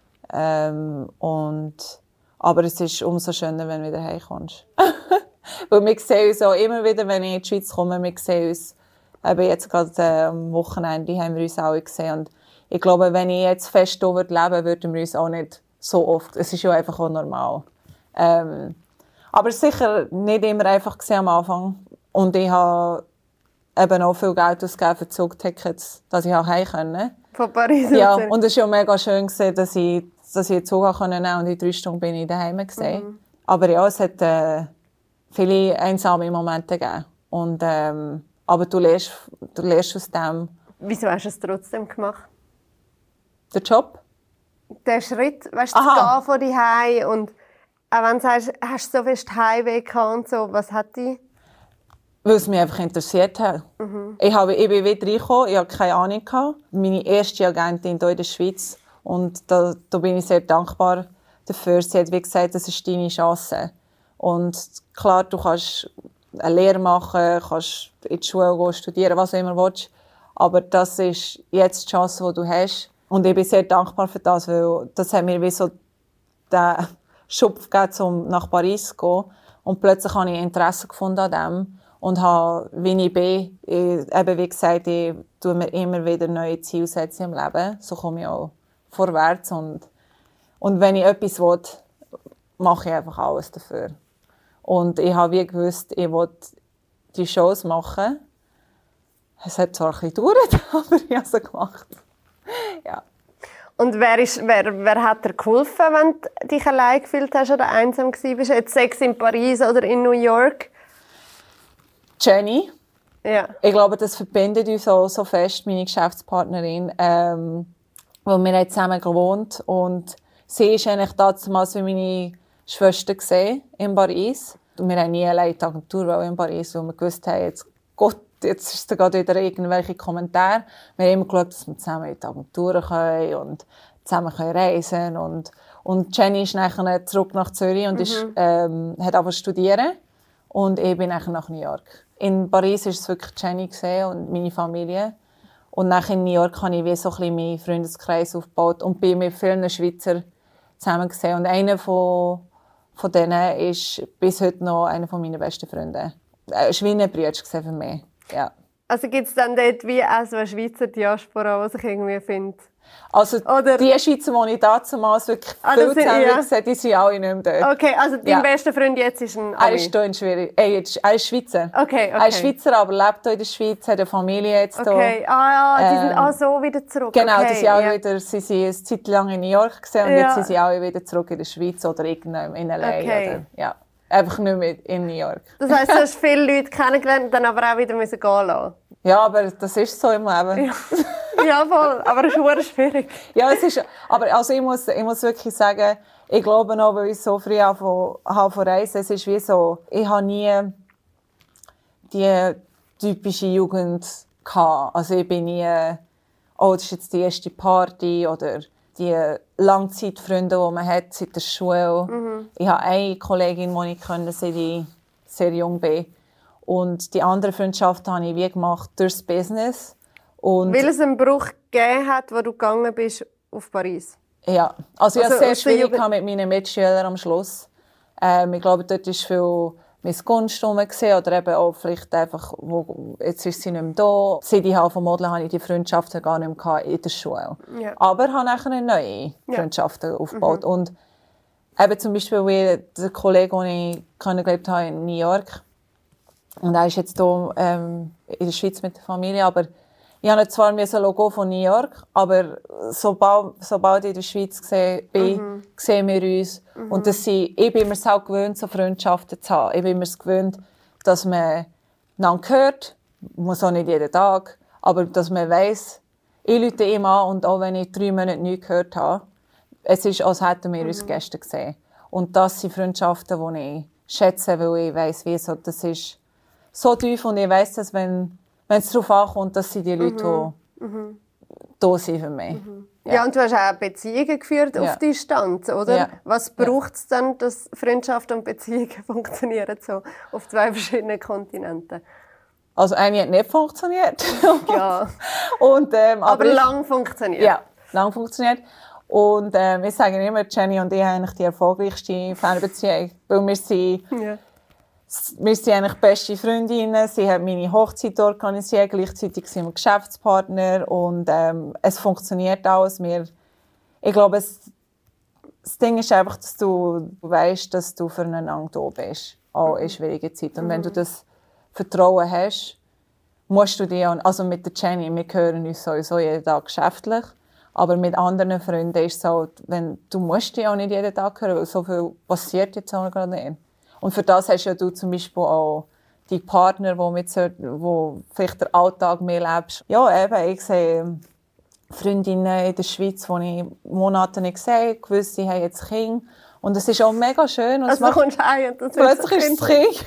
Ähm, und, aber es ist umso schöner, wenn du wieder heimkommst. Weil wir sehen uns auch immer wieder, wenn ich in die Schweiz komme, wir sehen uns, eben jetzt gerade äh, am Wochenende haben wir uns alle gesehen. Und ich glaube, wenn ich jetzt fest hier leben würde, würden wir uns auch nicht so oft. Es ist ja einfach auch normal. Ähm, aber es war sicher nicht immer einfach am Anfang. Und ich habe eben auch viel Geld ausgegeben für Zugtickets, dass ich auch heim konnte. Von Paris? Ja, und es war ja mega schön, dass ich, dass ich den Zug nehmen konnte und in drei Stunden bin ich daheim gewesen. Mhm. Aber ja, es hat äh, viele einsame Momente gegeben. Und, ähm, aber du lernst, du lernst aus dem. Wieso hast du es trotzdem gemacht? Der Job? Der Schritt, weißt du, zu gehen von dir heim und auch wenn du sagst, hast du so fest Heimweh gehabt und so, was hat dich? Weil es mich einfach interessiert hat. Mhm. Ich, habe, ich bin wieder reingekommen, ich hatte keine Ahnung gehabt. Meine erste Agentin hier in der Schweiz. Und da, da bin ich sehr dankbar dafür. Sie hat wie gesagt, das ist deine Chance. Und klar, du kannst eine Lehre machen, kannst in die Schule gehen, studieren, was auch immer du willst. Aber das ist jetzt die Chance, die du hast. Und ich bin sehr dankbar für das, weil das hat mir wie so den Schub gegeben, um nach Paris zu gehen. Und plötzlich habe ich Interesse gefunden an dem. Und habe, wie ich bin, ich, eben wie gesagt, ich tue mir immer wieder neue Ziele setzen im Leben. So komme ich auch vorwärts. Und, Und wenn ich etwas will, mache ich einfach alles dafür. Und ich habe wie gewusst, ich will die Shows machen. Es hat zwar ein bisschen gedauert, aber ich habe es gemacht. Ja. Und wer, ist, wer, wer hat dir geholfen, wenn du dich allein gefühlt hast oder einsam warst? Jetzt Sex in Paris oder in New York? Jenny. Ja. Ich glaube, das verbindet uns auch so fest, meine Geschäftspartnerin. Ähm, weil wir haben zusammen gewohnt und sie ist eigentlich damals wie meine Schwester gesehen in Paris. Und wir haben nie allein in die Agentur in Paris, weil wir gewusst haben, jetzt, Gott, jetzt ist da gerade wieder irgendwelche Kommentare. Wir haben immer geschaut, dass wir zusammen in die Agentur können und zusammen können reisen und und Jenny ist nachher zurück nach Zürich und mhm. ist, ähm, hat angefangen zu studieren und ich bin nachher nach New York. In Paris war es wirklich Jenny und meine Familie. Und nachher in New York habe ich wie so ein bisschen meinen Freundeskreis aufgebaut und bin mit vielen Schweizer zusammen gesehen. Und einer von, von denen ist bis heute noch einer meiner besten Freunde. Er war wie ein Bruder für mich. Ja. Also gibt es dann dort wie auch so eine Schweizer Diaspora, die sich irgendwie findet? Also Oder die Schweizer, die ich damals wirklich ah, viel zusammen ja. gesehen habe, die sind alle nicht mehr dort. Okay, also dein ja. bester Freund jetzt ist ein Ami? Er ist hier in Schwierig. Er ist Schweizer. Okay, okay. Er ist Schweizer, aber lebt hier in der Schweiz, hat eine Familie jetzt hier. Okay, ah ja, die sind ähm, auch so wieder zurück. Genau, okay. die sind auch ja. wieder, sie sind eine Zeit lang in New York gesehen und ja. jetzt sind sie auch wieder zurück in der Schweiz oder irgendwo in L A. Okay. Oder, ja. Einfach nicht mehr in New York. Das heisst, du hast viele Leute kennengelernt und dann aber auch wieder müssen gehen lassen? Ja, aber das ist so im Leben. Ja, ja voll. Aber es ist sehr schwierig. Ja, es ist, aber also ich, muss, ich muss wirklich sagen, ich glaube noch, weil ich so früh angefangen reisen, es ist wie so, ich habe nie die typische Jugend gehabt. Also ich bin nie, oh, das ist jetzt die erste Party oder die Langzeitfreunde, die man hat seit der Schule. Mhm. Ich habe eine Kollegin, die ich kannte, seit ich sehr jung bin. Und die andere Freundschaft habe ich wie gemacht durchs Business. Und weil es einen Bruch gegeben hat, wo du gegangen bist auf Paris? Ja, also, also ich hatte sehr schwierig Jugend- mit meinen Mitschülern am Schluss. Ähm, ich glaube, dort war viel Missgunst rum oder eben auch vielleicht einfach, wo, jetzt ist sie nicht mehr da. Seit ich vom Modeln hatte ich die Freundschaften gar nicht mehr in der Schule. Ja. Aber ich habe nachher neue Freundschaften ja. aufgebaut. Mhm. Und eben zum Beispiel wie der Kollege, den ich kennengelernt habe in New York. Und er ist jetzt hier ähm, in der Schweiz mit der Familie, aber ich habe zwar ein Logo von New York, aber sobald, sobald ich in der Schweiz gesehen bin, mhm. sehen wir uns. Mhm. Und das sind, ich bin mir es auch gewöhnt, so Freundschaften zu haben. Ich bin mir es gewöhnt, dass man einander hört, muss auch nicht jeden Tag, aber dass man weiss, ich rufe ihm an und auch wenn ich drei Monate nichts gehört habe, es ist, als hätten wir mhm. uns gestern gesehen. Und das sind Freundschaften, die ich schätze, weil ich weiss, wie so, das ist so tief und ich weiss, dass wenn Wenn es darauf ankommt, dass sie die Leute, mhm. die mhm. da sind für mich. Mhm. Ja. ja, und du hast auch Beziehungen geführt ja. auf Distanz, oder? Ja. Was braucht es dann, dass Freundschaft und Beziehungen funktionieren so auf zwei verschiedenen Kontinenten? Also eine hat nicht funktioniert. ja. und, ähm, aber aber lang ich, funktioniert. Ja, lang funktioniert. Und ähm, ich sage immer, Jenny und ich haben eigentlich die erfolgreichste Fernbeziehung, weil wir sind ja. Wir sind eigentlich beste Freundinnen. Sie hat meine Hochzeit organisiert. Gleichzeitig sind wir Geschäftspartner. Und ähm, es funktioniert alles. Wir, ich glaube, es, das Ding ist einfach, dass du weißt, dass du füreinander da bist. Auch in schwierigen Zeiten. Und wenn du das Vertrauen hast, musst du dir auch, also mit der Jenny, wir hören uns sowieso jeden Tag geschäftlich. Aber mit anderen Freunden ist es so, wenn, du musst dich auch nicht jeden Tag hören, weil so viel passiert jetzt auch gerade nicht. Und für das hast ja du zum Beispiel auch die Partner, die mit so, wo vielleicht den Alltag mehr lebst. Ja, eben, ich sehe Freundinnen in der Schweiz, die ich Monate nicht sehe, gewusst, sie haben jetzt Kinder. Und es ist auch mega schön. Und also du kommst heim und das plötzlich ist das Kind.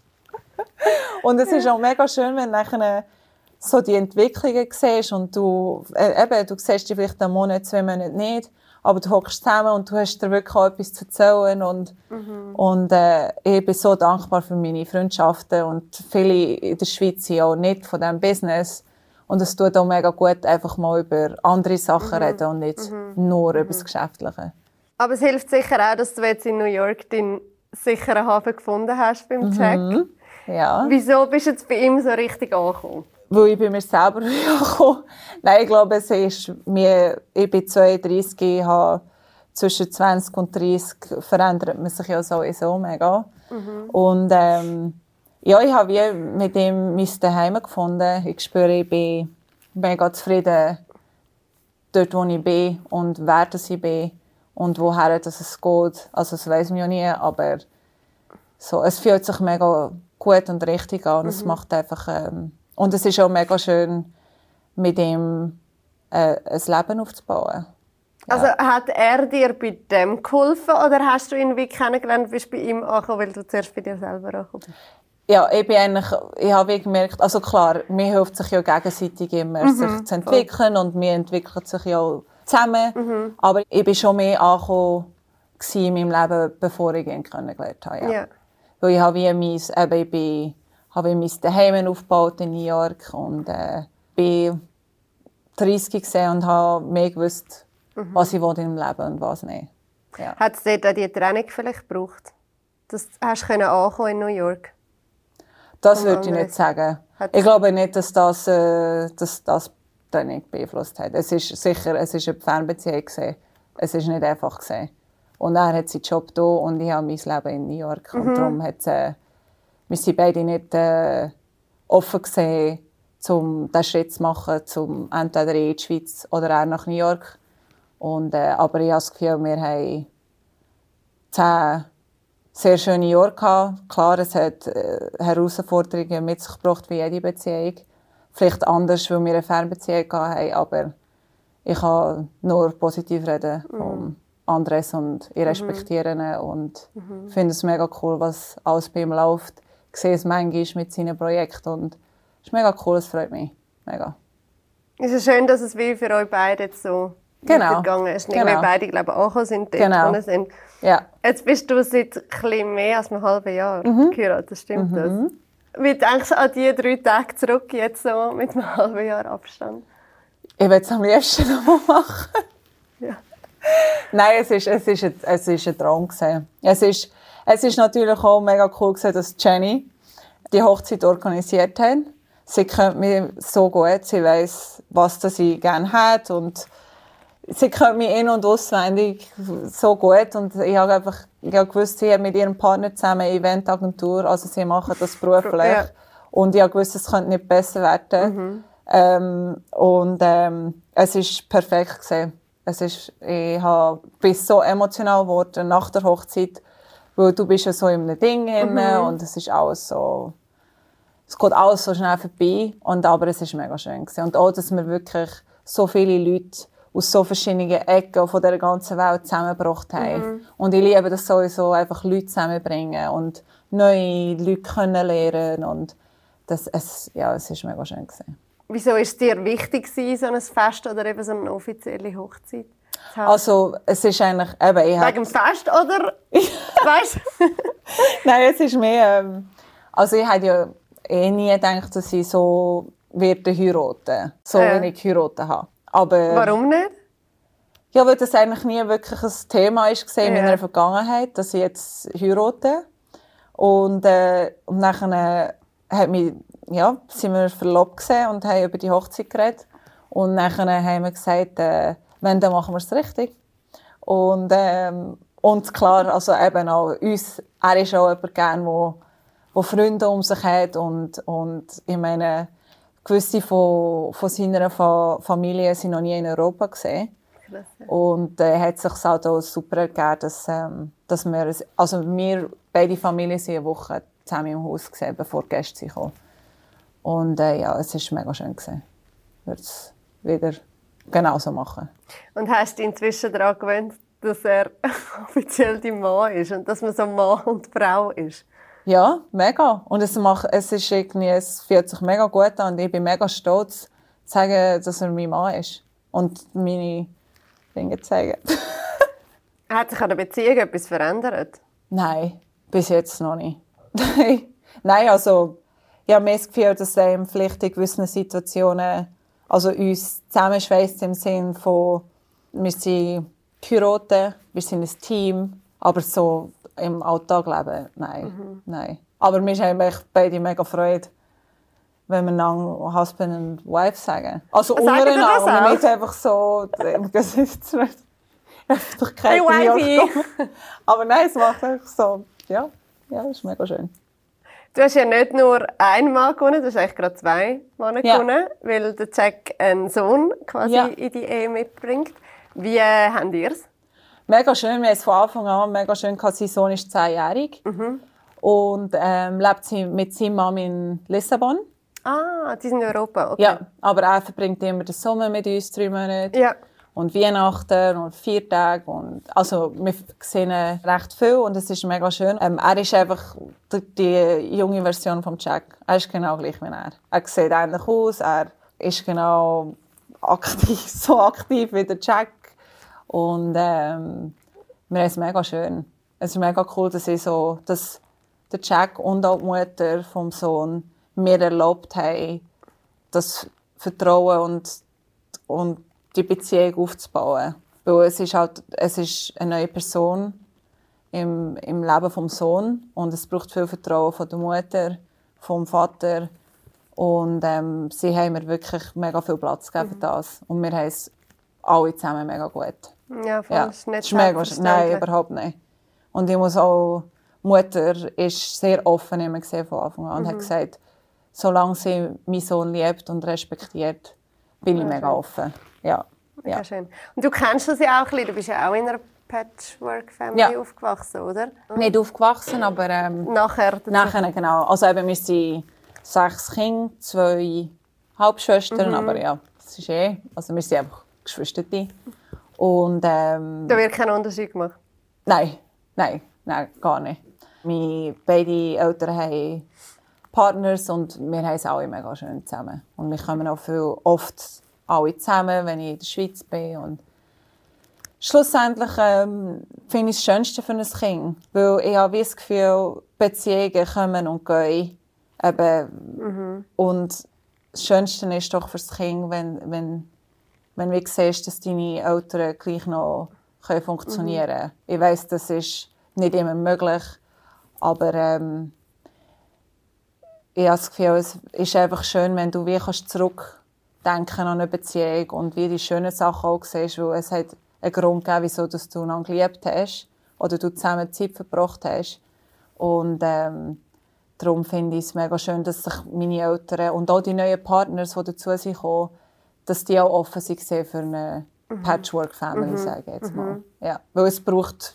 Und es ist auch mega schön, wenn du nachher so die Entwicklungen siehst und du, äh, eben, du siehst die vielleicht einen Monat, zwei Monate nicht. Aber du hockst zusammen und du hast dir wirklich auch etwas zu erzählen. Und, mhm. und äh, ich bin so dankbar für meine Freundschaften. Und viele in der Schweiz sind auch nicht von diesem Business. Und es tut auch mega gut, einfach mal über andere Sachen mhm. reden und nicht mhm. nur mhm. über das Geschäftliche. Aber es hilft sicher auch, dass du jetzt in New York deinen sicheren Hafen gefunden hast beim Jack. Mhm. Ja. Wieso bist du jetzt bei ihm so richtig angekommen? Weil ich bei mir selber angekommen. Nein, ich glaube, es ist mir, ich bin zweiunddreißig, ich habe zwischen zwanzig und dreißig verändert man sich ja sowieso mega. Mhm. Und ähm, ja, ich habe wie mit ihm mein Zuhause gefunden. Ich spüre, ich bin mega zufrieden dort, wo ich bin und wer ich bin und woher dass es geht. Also das weiss man ja nie, aber so, es fühlt sich mega gut und richtig an. Und, mhm. es macht einfach, ähm, und es ist auch mega schön, mit ihm äh, ein Leben aufzubauen. Ja. Also hat er dir bei dem geholfen oder hast du ihn wie kennengelernt, bist bei ihm angekommen, weil du zuerst bei dir selber angekommen bist? Ja, ich bin eigentlich, ich habe gemerkt, also klar, mir hilft sich ja gegenseitig immer, mhm, sich zu entwickeln voll. Und wir entwickeln sich ja zusammen. Mhm. Aber ich bin schon mehr angekommen in meinem Leben, bevor ich ihn kennengelernt habe. Ja. Ja. Weil ich habe wie mein, eben, ich bin, habe mein Zuhause aufgebaut in New York und äh, bin dreißig gesehen und habe mehr gewusst, mhm. was ich will in meinem Leben und was nicht. Ja. Hat es dort auch die Training vielleicht gebraucht? Dass du ankommen in New York? Das würde ich nicht sagen. Ich glaube nicht, dass das, äh, dass das Training beeinflusst hat. Es ist sicher, es ist eine Fernbeziehung gewesen. Es ist nicht einfach gewesen. Und er hat seinen Job hier und ich habe mein Leben in New York. Mhm. Und darum hat äh, wir sind beide nicht äh, offen gewesen, um diesen Schritt zu machen, um entweder in die Schweiz oder er nach New York. Und, äh, aber ich habe das Gefühl, wir haben zehn sehr schöne Jahre gehabt. Klar, es hat äh, Herausforderungen mit sich gebracht, wie jede Beziehung. Vielleicht anders, weil wir eine Fernbeziehung hatten, aber ich kann nur positiv reden mhm. um Andres und ich respektiere ihn mhm. und mhm. finde es mega cool, was alles bei ihm läuft. Ich sehe es manchmal mit seinen Projekten und es ist mega cool, es freut mich. Mega. Es ist schön, dass es wie für euch beide jetzt so genau. weitergegangen ist. Nicht, genau. wir beide, glaube ich, angekommen sind dort, genau. wo wir sind. Ja. Jetzt bist du seit etwas mehr als einem halben Jahr mhm. geheiratet, stimmt mhm. das? Wie denkst du an die drei Tage zurück, jetzt so mit einem halben Jahr Abstand? Ich will es am liebsten noch mal machen. Ja. Nein, es ist, es ist, ein, es ist ein Traum gewesen. Es ist, es ist natürlich auch mega cool gewesen, dass Jenny die Hochzeit organisiert hat. Sie kennt mich so gut, sie weiss, was sie gerne hat und sie kennt mich in- und auswendig so gut und ich habe einfach, ich habe gewusst, sie hat mit ihrem Partner zusammen eine Eventagentur, also sie machen das beruflich ja. und ich habe gewusst, es könnte nicht besser werden. Mhm. Ähm, und ähm, es ist perfekt gewesen. Es ist, ich habe, bin so emotional geworden nach der Hochzeit, weil du bist ja so in einem Ding mhm. und es ist alles so, es geht alles so schnell vorbei, und, aber es war mega schön gewesen. Und auch, dass wir wirklich so viele Leute aus so verschiedenen Ecken von der ganzen Welt zusammengebracht haben. Mhm. Und ich liebe das sowieso, einfach Leute zusammenbringen und neue Leute kennenlernen und das, es, ja, es war mega schön gewesen. Wieso war es dir wichtig, so ein Fest oder eben so eine offizielle Hochzeit zu haben? Also, es ist eigentlich eben... Ich Wegen dem Fest, oder? Weißt du? Nein, es ist mehr... Ähm, also, ich hätte ja eh nie gedacht, dass ich so werde heiraten. So, äh. wie ich geheiratet habe. Aber, warum nicht? Ja, weil das eigentlich nie wirklich ein Thema war in meiner ja. Vergangenheit, dass ich jetzt heirate. Und, äh, und nachher hat mich... Ja, sind wir verlobt gewesen und haben über die Hochzeit geredet. Und nachher haben wir gesagt, äh, wenn, dann machen wir es richtig. Und, ähm, und klar, also eben auch uns, er ist auch jemand gern, der, der Freunde um sich hat. Und, und ich meine, gewisse von, von seiner Familie sind noch nie in Europa gesehen. Und äh, hat sich halt auch super ergeben, dass, ähm, dass wir, also wir, beide Familien sind eine Woche zusammen im Haus gesehen, bevor die Gäste kamen. Und äh, ja, es war mega schön. Ich würde es wieder genauso machen. Und hast du inzwischen daran gewöhnt, dass er offiziell dein Mann ist und dass man so Mann und Frau ist? Ja, mega. Und es, macht, es, ist irgendwie, es fühlt sich mega gut an und ich bin mega stolz, zu sagen, dass er mein Mann ist. Und meine Dinge zu sagen. Hat sich an der Beziehung etwas verändert? Nein, bis jetzt noch nicht. Nein, also... Ich habe mehr das Gefühl, dass ähm, vielleicht in gewissen Situationen also uns zusammenschweißt im Sinne von, wir sind geheiratet, wir sind ein Team, aber so im Alltag leben, nein, mhm. nein. Aber wir haben beide mega Freude, wenn wir dann Husband and Wife sagen. Also untereinander, nicht einfach so... Öffentlichkeit in New York kommen. Aber nein, es macht einfach so, ja, ja, das ist mega schön. Du hast ja nicht nur einen Mann gewonnen, du hast eigentlich gerade zwei Männer Ja. gewonnen, weil der Jack einen Sohn quasi Ja. in die Ehe mitbringt. Wie äh, habt ihr es? Mega schön, wir haben es von Anfang an mega schön gehabt. Sein Sohn ist zehnjährig Mhm. und ähm, lebt sie mit seiner Mama in Lissabon. Ah, die sind in Europa, okay. Ja, aber er verbringt immer den Sommer mit uns, drei Monate. Ja. Und Weihnachten und vier Tage. Und, also, wir sehen recht viel und es ist mega schön. Ähm, er ist einfach die, die junge Version von Jack. Er ist genau gleich wie er. Er sieht ähnlich aus, er ist genau aktiv, so aktiv wie der Jack. Und ähm, wir haben es mega schön. Es ist mega cool, dass, ich so, dass der Jack und auch die Mutter vom Sohn mir erlaubt haben, das Vertrauen und, und die Beziehung aufzubauen. Weil es ist halt, es ist eine neue Person im, im Leben vom Sohn und es braucht viel Vertrauen von der Mutter, vom Vater und ähm, sie haben mir wirklich mega viel Platz gegeben für das und wir haben es alle zusammen mega gut. Ja, voll, Ja, das ist nicht es ist mega, nein, selbstverständlich. überhaupt nicht. Und ich muss auch, die Mutter ist sehr offen immer gesehen von Anfang an und Mhm. hat gesagt, solange sie meinen Sohn liebt und respektiert, bin ich Ja, mega schön. offen. Ja. Mega Ja. schön. Und du kennst das ja auch ein bisschen, du bist ja auch in einer Patchwork-Family Ja. aufgewachsen, oder? Nicht aufgewachsen, aber ähm, Nachher dazu. nachher genau. Also eben, wir sind sechs Kinder, zwei Halbschwestern, Mhm. aber ja, das ist eh, also wir sind einfach Geschwister. Und ähm, Da wird kein Unterschied gemacht. nein, nein, nein, gar nicht. Meine beide Eltern haben Partners und wir haben es alle mega schön zusammen. Und wir kommen auch viel, oft alle zusammen, wenn ich in der Schweiz bin. Und schlussendlich ähm, finde ich das Schönste für ein Kind. Weil ich habe wie das Gefühl, Beziehungen kommen und gehen. Eben, und das Schönste ist doch für das Kind, wenn, wenn, wenn du siehst, dass deine Eltern gleich noch können funktionieren können. Ich weiss, das ist nicht immer möglich, aber ähm, ich habe das Gefühl, es ist einfach schön, wenn du wie kannst zurückdenken an eine Beziehung und wie die schönen Sachen auch siehst, weil es hat einen Grund gegeben, wieso dass du einander geliebt hast oder du zusammen Zeit verbracht hast. Und ähm, darum finde ich es mega schön, dass sich meine Eltern und auch die neuen Partners, die dazu sind gekommen, dass die auch offen sind für eine Patchwork-Family, Mhm. sage ich jetzt mal. Ja, weil es braucht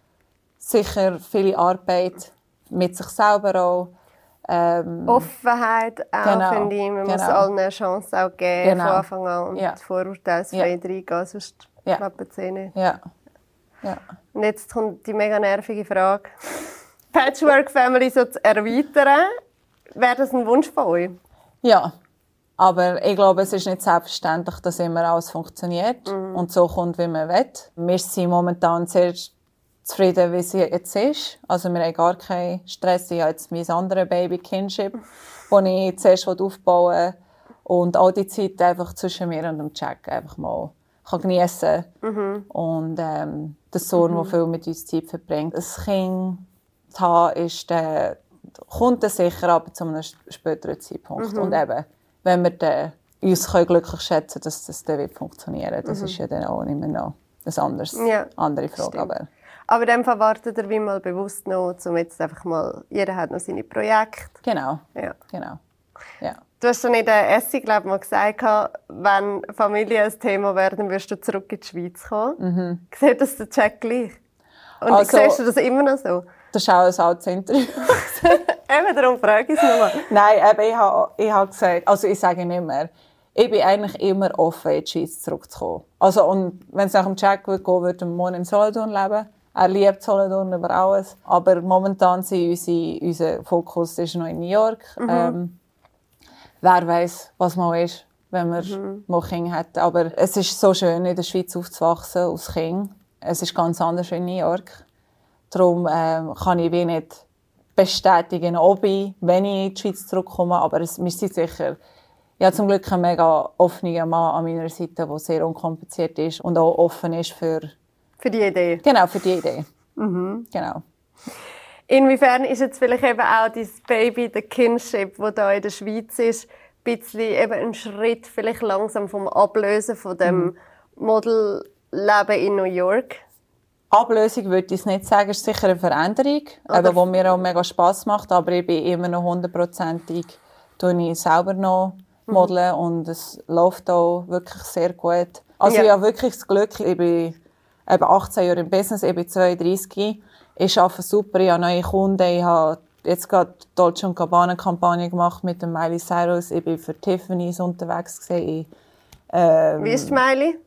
sicher viel Arbeit mit sich selber auch. Ähm, Offenheit auch, Genau, finde ich. Man muss genau. allen eine Chance auch geben Genau. von Anfang an und Ja. vorurteilsfrei Ja. reingehen, sonst Ja. klappt es eh nicht. ja. Ja. Und jetzt kommt die mega nervige Frage. Patchwork-Family so zu erweitern, wäre das ein Wunsch von euch? Ja, aber ich glaube, es ist nicht selbstverständlich, dass immer alles funktioniert und so kommt, wie man will. Wir sind momentan sehr zufrieden, wie es jetzt ist. Also wir haben gar keinen Stress. Ich habe jetzt mein anderes Baby Kinship, das ich zuerst aufbauen will. Und all die Zeit einfach zwischen mir und dem Jack einfach mal kann geniessen kann. Und ähm, der Sohn, der viel mit uns Zeit verbringt. Ein Kind zu haben, ist, äh, kommt dann sicher, aber zu einem späteren Zeitpunkt. Und eben, wenn wir dann uns können glücklich schätzen können, dass das dann wird funktionieren, das ist ja dann auch nicht mehr noch eine anderes, Ja, andere Frage. stimmt. Aber Aber in dem Fall wartet ihr wie mal bewusst noch, um jetzt einfach mal, jeder hat noch seine Projekte. genau, Ja. genau. Ja. Du hast schon in der Essig, glaube ich, mal gesagt, wenn Familie ein Thema wäre, dann wirst du zurück in die Schweiz kommen. Mhm. Sieht das der Jack gleich? Und Also- siehst du das immer noch so? Das ist auch ein altes Interview. Eben, darum frage ich es nochmal. Nein, eben, ich habe ich habe gesagt, also ich sage nicht mehr, ich bin eigentlich immer offen, in die Schweiz zurückzukommen. Also, und wenn es nach dem Jack würde gehen, würde ich morgen in Solothurn leben. Er liebt Solothurn über alles. Aber momentan sind unsere, unser Fokus ist noch in New York. Mhm. Ähm, wer weiß, was mal ist, wenn wir Mhm. mal Kinder hätten. Aber es ist so schön, in der Schweiz aufzuwachsen als Kind. Es ist ganz anders in New York. Darum ähm, kann ich wie nicht bestätigen, ob ich, wenn ich in die Schweiz zurückkomme. Aber es, wir sind sicher. Ich habe zum Glück einen mega offenen Mann an meiner Seite, der sehr unkompliziert ist und auch offen ist für, Für die Idee. genau, für die Idee. Genau. Inwiefern ist jetzt vielleicht eben auch dein Baby, der Kinship, das hier in der Schweiz ist, ein bisschen eben ein Schritt vielleicht langsam vom Ablösen von dem Modelleben in New York? Ablösung würde ich es nicht sagen, es ist sicher eine Veränderung, eben, die mir auch mega Spass macht, aber ich bin immer noch hundertprozentig, tue ich selber noch modeln mhm. und es läuft auch wirklich sehr gut. Also ja. ich habe wirklich das Glück, ich bin eben achtzehn Jahre im Business, ich bin zweiunddreissig, ich arbeite super, ich habe neue Kunden, ich habe jetzt gerade die Dolce und Gabbana Kampagne gemacht mit dem Miley Cyrus, ich bin für Tiffany's unterwegs gewesen. Ähm, Wie ist die Miley?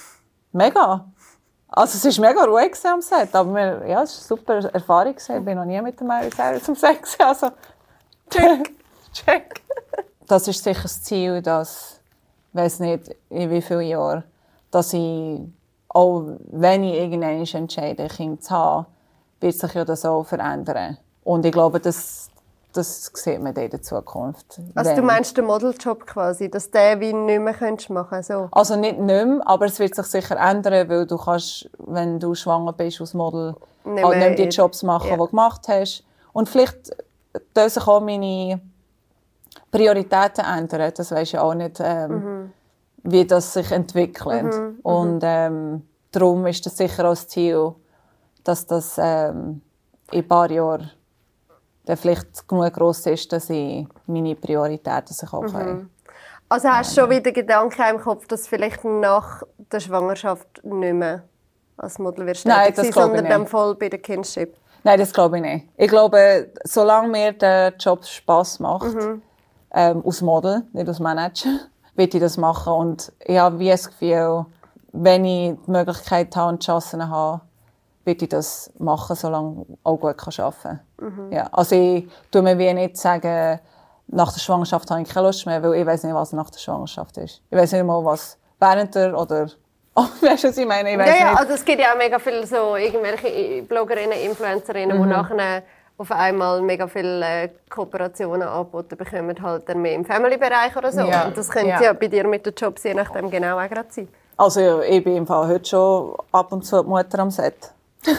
Mega. Also es war mega ruhig am Set, aber wir, ja, es war eine super Erfahrung. Ich bin noch nie mit dem Miley Cyrus am Set gewesen, also check. check. Das ist sicher das Ziel, dass, ich weiss nicht, in wie vielen Jahren, dass ich, auch wenn ich irgendwann entscheide, ein Kind zu haben, wird sich ja das auch verändern. Und ich glaube, das, das sieht man in der Zukunft. Also wenn, du meinst den Modeljob quasi, dass du den wie nicht mehr machen könntest? So. Also nicht nicht mehr, aber es wird sich sicher ändern, weil du kannst, wenn du schwanger bist als Model, nicht halt nicht die Jobs machen, ja. die du gemacht hast. Und vielleicht tun sich auch meine Prioritäten ändern. Das weisst du ja auch nicht, ähm, mhm. wie das sich entwickelt. Mhm. Und ähm, darum ist das sicher auch das Ziel, dass das ähm, in ein paar Jahren dann vielleicht genug gross ist, dass ich meine Prioritäten sich auch mhm. Also hast du schon wieder Gedanken im Kopf, dass vielleicht nach der Schwangerschaft nicht mehr als Model wirst Nein, das sein, sondern dann voll bei der Kinship? Nein, das glaube ich nicht. Ich glaube, solange mir der Job Spass macht, mhm. ähm, als Model, nicht als Manager, will ich das machen. Und ich habe wie das Gefühl, wenn ich die Möglichkeit habe und die Chance habe, will ich das machen, solange ich auch gut arbeiten kann. Mhm. Ja, also ich tue mir wie nicht sagen, nach der Schwangerschaft habe ich keine Lust mehr, weil ich weiss nicht, was nach der Schwangerschaft ist. Ich weiss nicht mal, was während der oder... Oh, weißt du, was ich meine? Ich weiss ja, ja, nicht. also es gibt ja auch mega viele so irgendwelche Bloggerinnen, Influencerinnen, mhm. die nachher auf einmal mega viele Kooperationen angeboten bekommen, halt dann mehr im Family-Bereich oder so. Ja. Und das könnte ja. ja bei dir mit den Jobs je nachdem genau auch gerade sein. Also ja, ich bin im Fall heute schon ab und zu die Mutter am Set.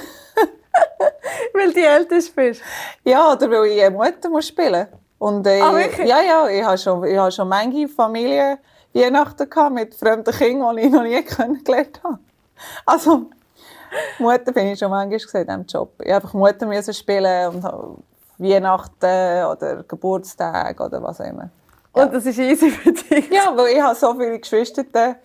Weil du ältest bist? Ja, oder weil ich eine Mutter muss spielen muss. Und, äh, ah, wirklich? Ja, ja, ich habe schon, ich habe schon manche Familien Weihnachten mit fremden Kindern, die ich noch nie kennengelernt habe. Also, Mutter bin ich schon manchmal gesehen in diesem Job. Ich musste einfach Mutter müssen spielen und Weihnachten oder Geburtstag oder was auch immer. Ja. Und das ist easy für dich? Ja, weil ich habe so viele Geschwister.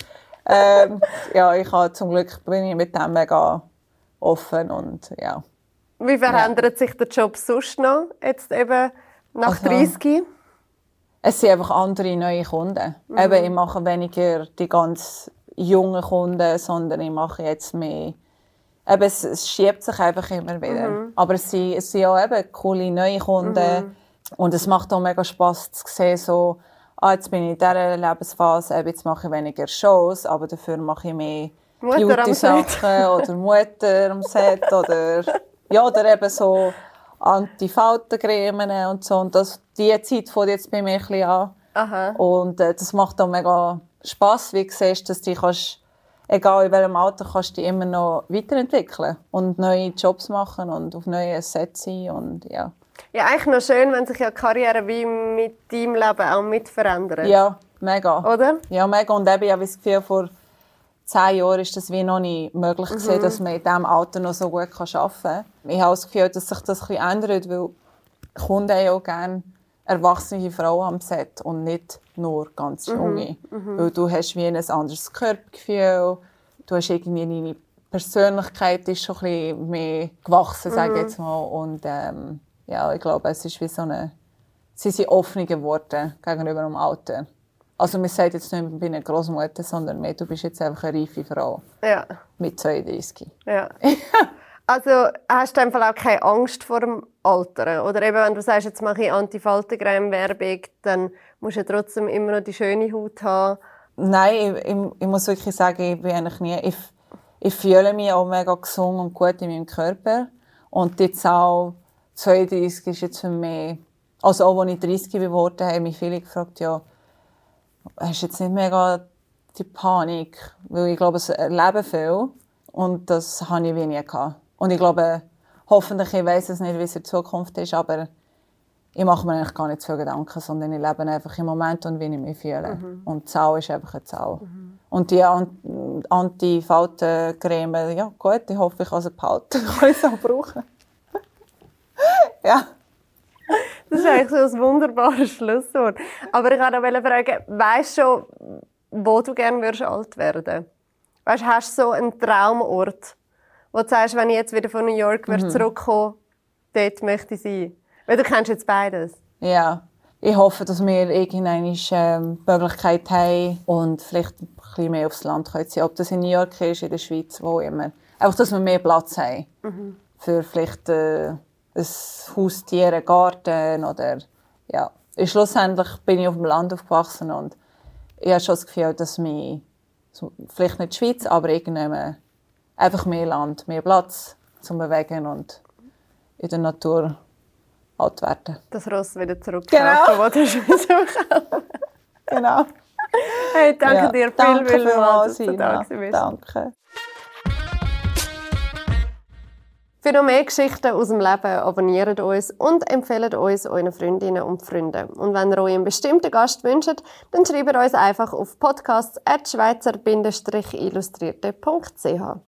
ähm, ja, ich habe, zum Glück bin ich mit dem mega offen und ja. Wie verändert ja. sich der Job sonst noch, jetzt eben nach also, dreißig? Es sind einfach andere neue Kunden. Mhm. Eben, ich mache weniger die ganz jungen Kunden, sondern ich mache jetzt mehr. Eben, es, es schiebt sich einfach immer wieder. Mhm. Aber es sind, es sind auch eben coole neue Kunden. Mhm. Und es macht auch mega Spass zu sehen, so, ah, jetzt bin ich in dieser Lebensphase, eben, jetzt mache ich weniger Shows, aber dafür mache ich mehr Beauty-Sachen oder Mutter am Set oder, ja, oder eben so Anti-Faltencremen und so. Und das, die Zeit fängt jetzt bei mir ein bisschen an. Aha. Und äh, das macht auch mega Spass, wie du siehst, dass du kannst, egal in welchem Alter, kannst du dich immer noch weiterentwickeln und neue Jobs machen und auf neue Sets sein und ja. Ja, eigentlich noch schön, wenn sich ja die Karriere wie mit deinem Leben auch mit verändert. Ja, mega. Oder? Ja, mega. Und eben, ich habe das Gefühl, vor zehn Jahren ist das wie noch nicht möglich gewesen, mhm. dass man in diesem Alter noch so gut arbeiten kann. Ich habe das Gefühl, dass sich das ein bisschen ändert, weil Kunden haben auch gerne erwachsene Frauen am Set und nicht nur ganz junge. Mhm. Mhm. Weil du hast wie ein anderes Körpergefühl, du hast irgendwie deine Persönlichkeit ist schon ein bisschen mehr gewachsen, mhm. sage ich jetzt mal. Und ähm, ja, ich glaube, es ist wie so eine, sie sind offener geworden gegenüber dem Alter. Also man sagt jetzt nicht, ich bin eine Großmutter, sondern mehr, du bist jetzt einfach eine reife Frau. Ja. Mit zweiunddreißig. Ja. Also hast du einfach auch keine Angst vor dem Alter? Oder eben, wenn du sagst, jetzt mache ich Anti-Faltencreme-Werbung, dann musst du ja trotzdem immer noch die schöne Haut haben. Nein, ich, ich, ich muss wirklich sagen, ich bin eigentlich nie... Ich, ich fühle mich auch mega gesund und gut in meinem Körper. Und jetzt auch zweiunddreißig ist jetzt für mich... Also auch als ich dreißig geworden habe, mich viele gefragt, ja, hast du jetzt nicht mega die Panik? Weil ich glaube, es erleben viel. Und das hatte ich wenig gehabt. Und ich glaube, hoffentlich, ich weiss es nicht, wie es in Zukunft ist, aber ich mache mir eigentlich gar nicht zu viel Gedanken, sondern ich lebe einfach im Moment und wie ich mich fühle. Mhm. Und die Zahl ist einfach eine Zahl. Mhm. Und die, Anti-Faltencreme, ja gut, ich hoffe, ich kann sie behalten. Ich kann sie auch brauchen. Ja. Das ist eigentlich so ein wunderbares Schlusswort. Aber ich wollte noch fragen, weisst du schon, wo du gerne alt werden würdest? Weißt, hast du so einen Traumort, wo du sagst, wenn ich jetzt wieder von New York mhm. zurückkomme, dort möchte ich sein? Weil du kennst jetzt beides. Ja, ich hoffe, dass wir irgendeine ähm, Möglichkeit haben und vielleicht ein bisschen mehr aufs Land können sein. Ob das in New York ist, in der Schweiz, wo immer. Einfach, dass wir mehr Platz haben. Mhm. Für vielleicht äh, ein Haustier, einen Garten oder ja. Und schlussendlich bin ich auf dem Land aufgewachsen und ich habe schon das Gefühl, dass mich, vielleicht nicht die Schweiz, aber irgendwann einfach mehr Land, mehr Platz zum Bewegen und in der Natur alt werden. Das Ross wieder zurückkaufen, genau. wo du schon so Genau. Hey, danke ja, dir danke viel, viel mal, dass du da bist. Danke. Für noch mehr Geschichten aus dem Leben abonniert uns und empfehlt uns euren Freundinnen und Freunden. Und wenn ihr euch einen bestimmten Gast wünscht, dann schreibt uns einfach auf podcasts at schweizer illustrierte punkt c h.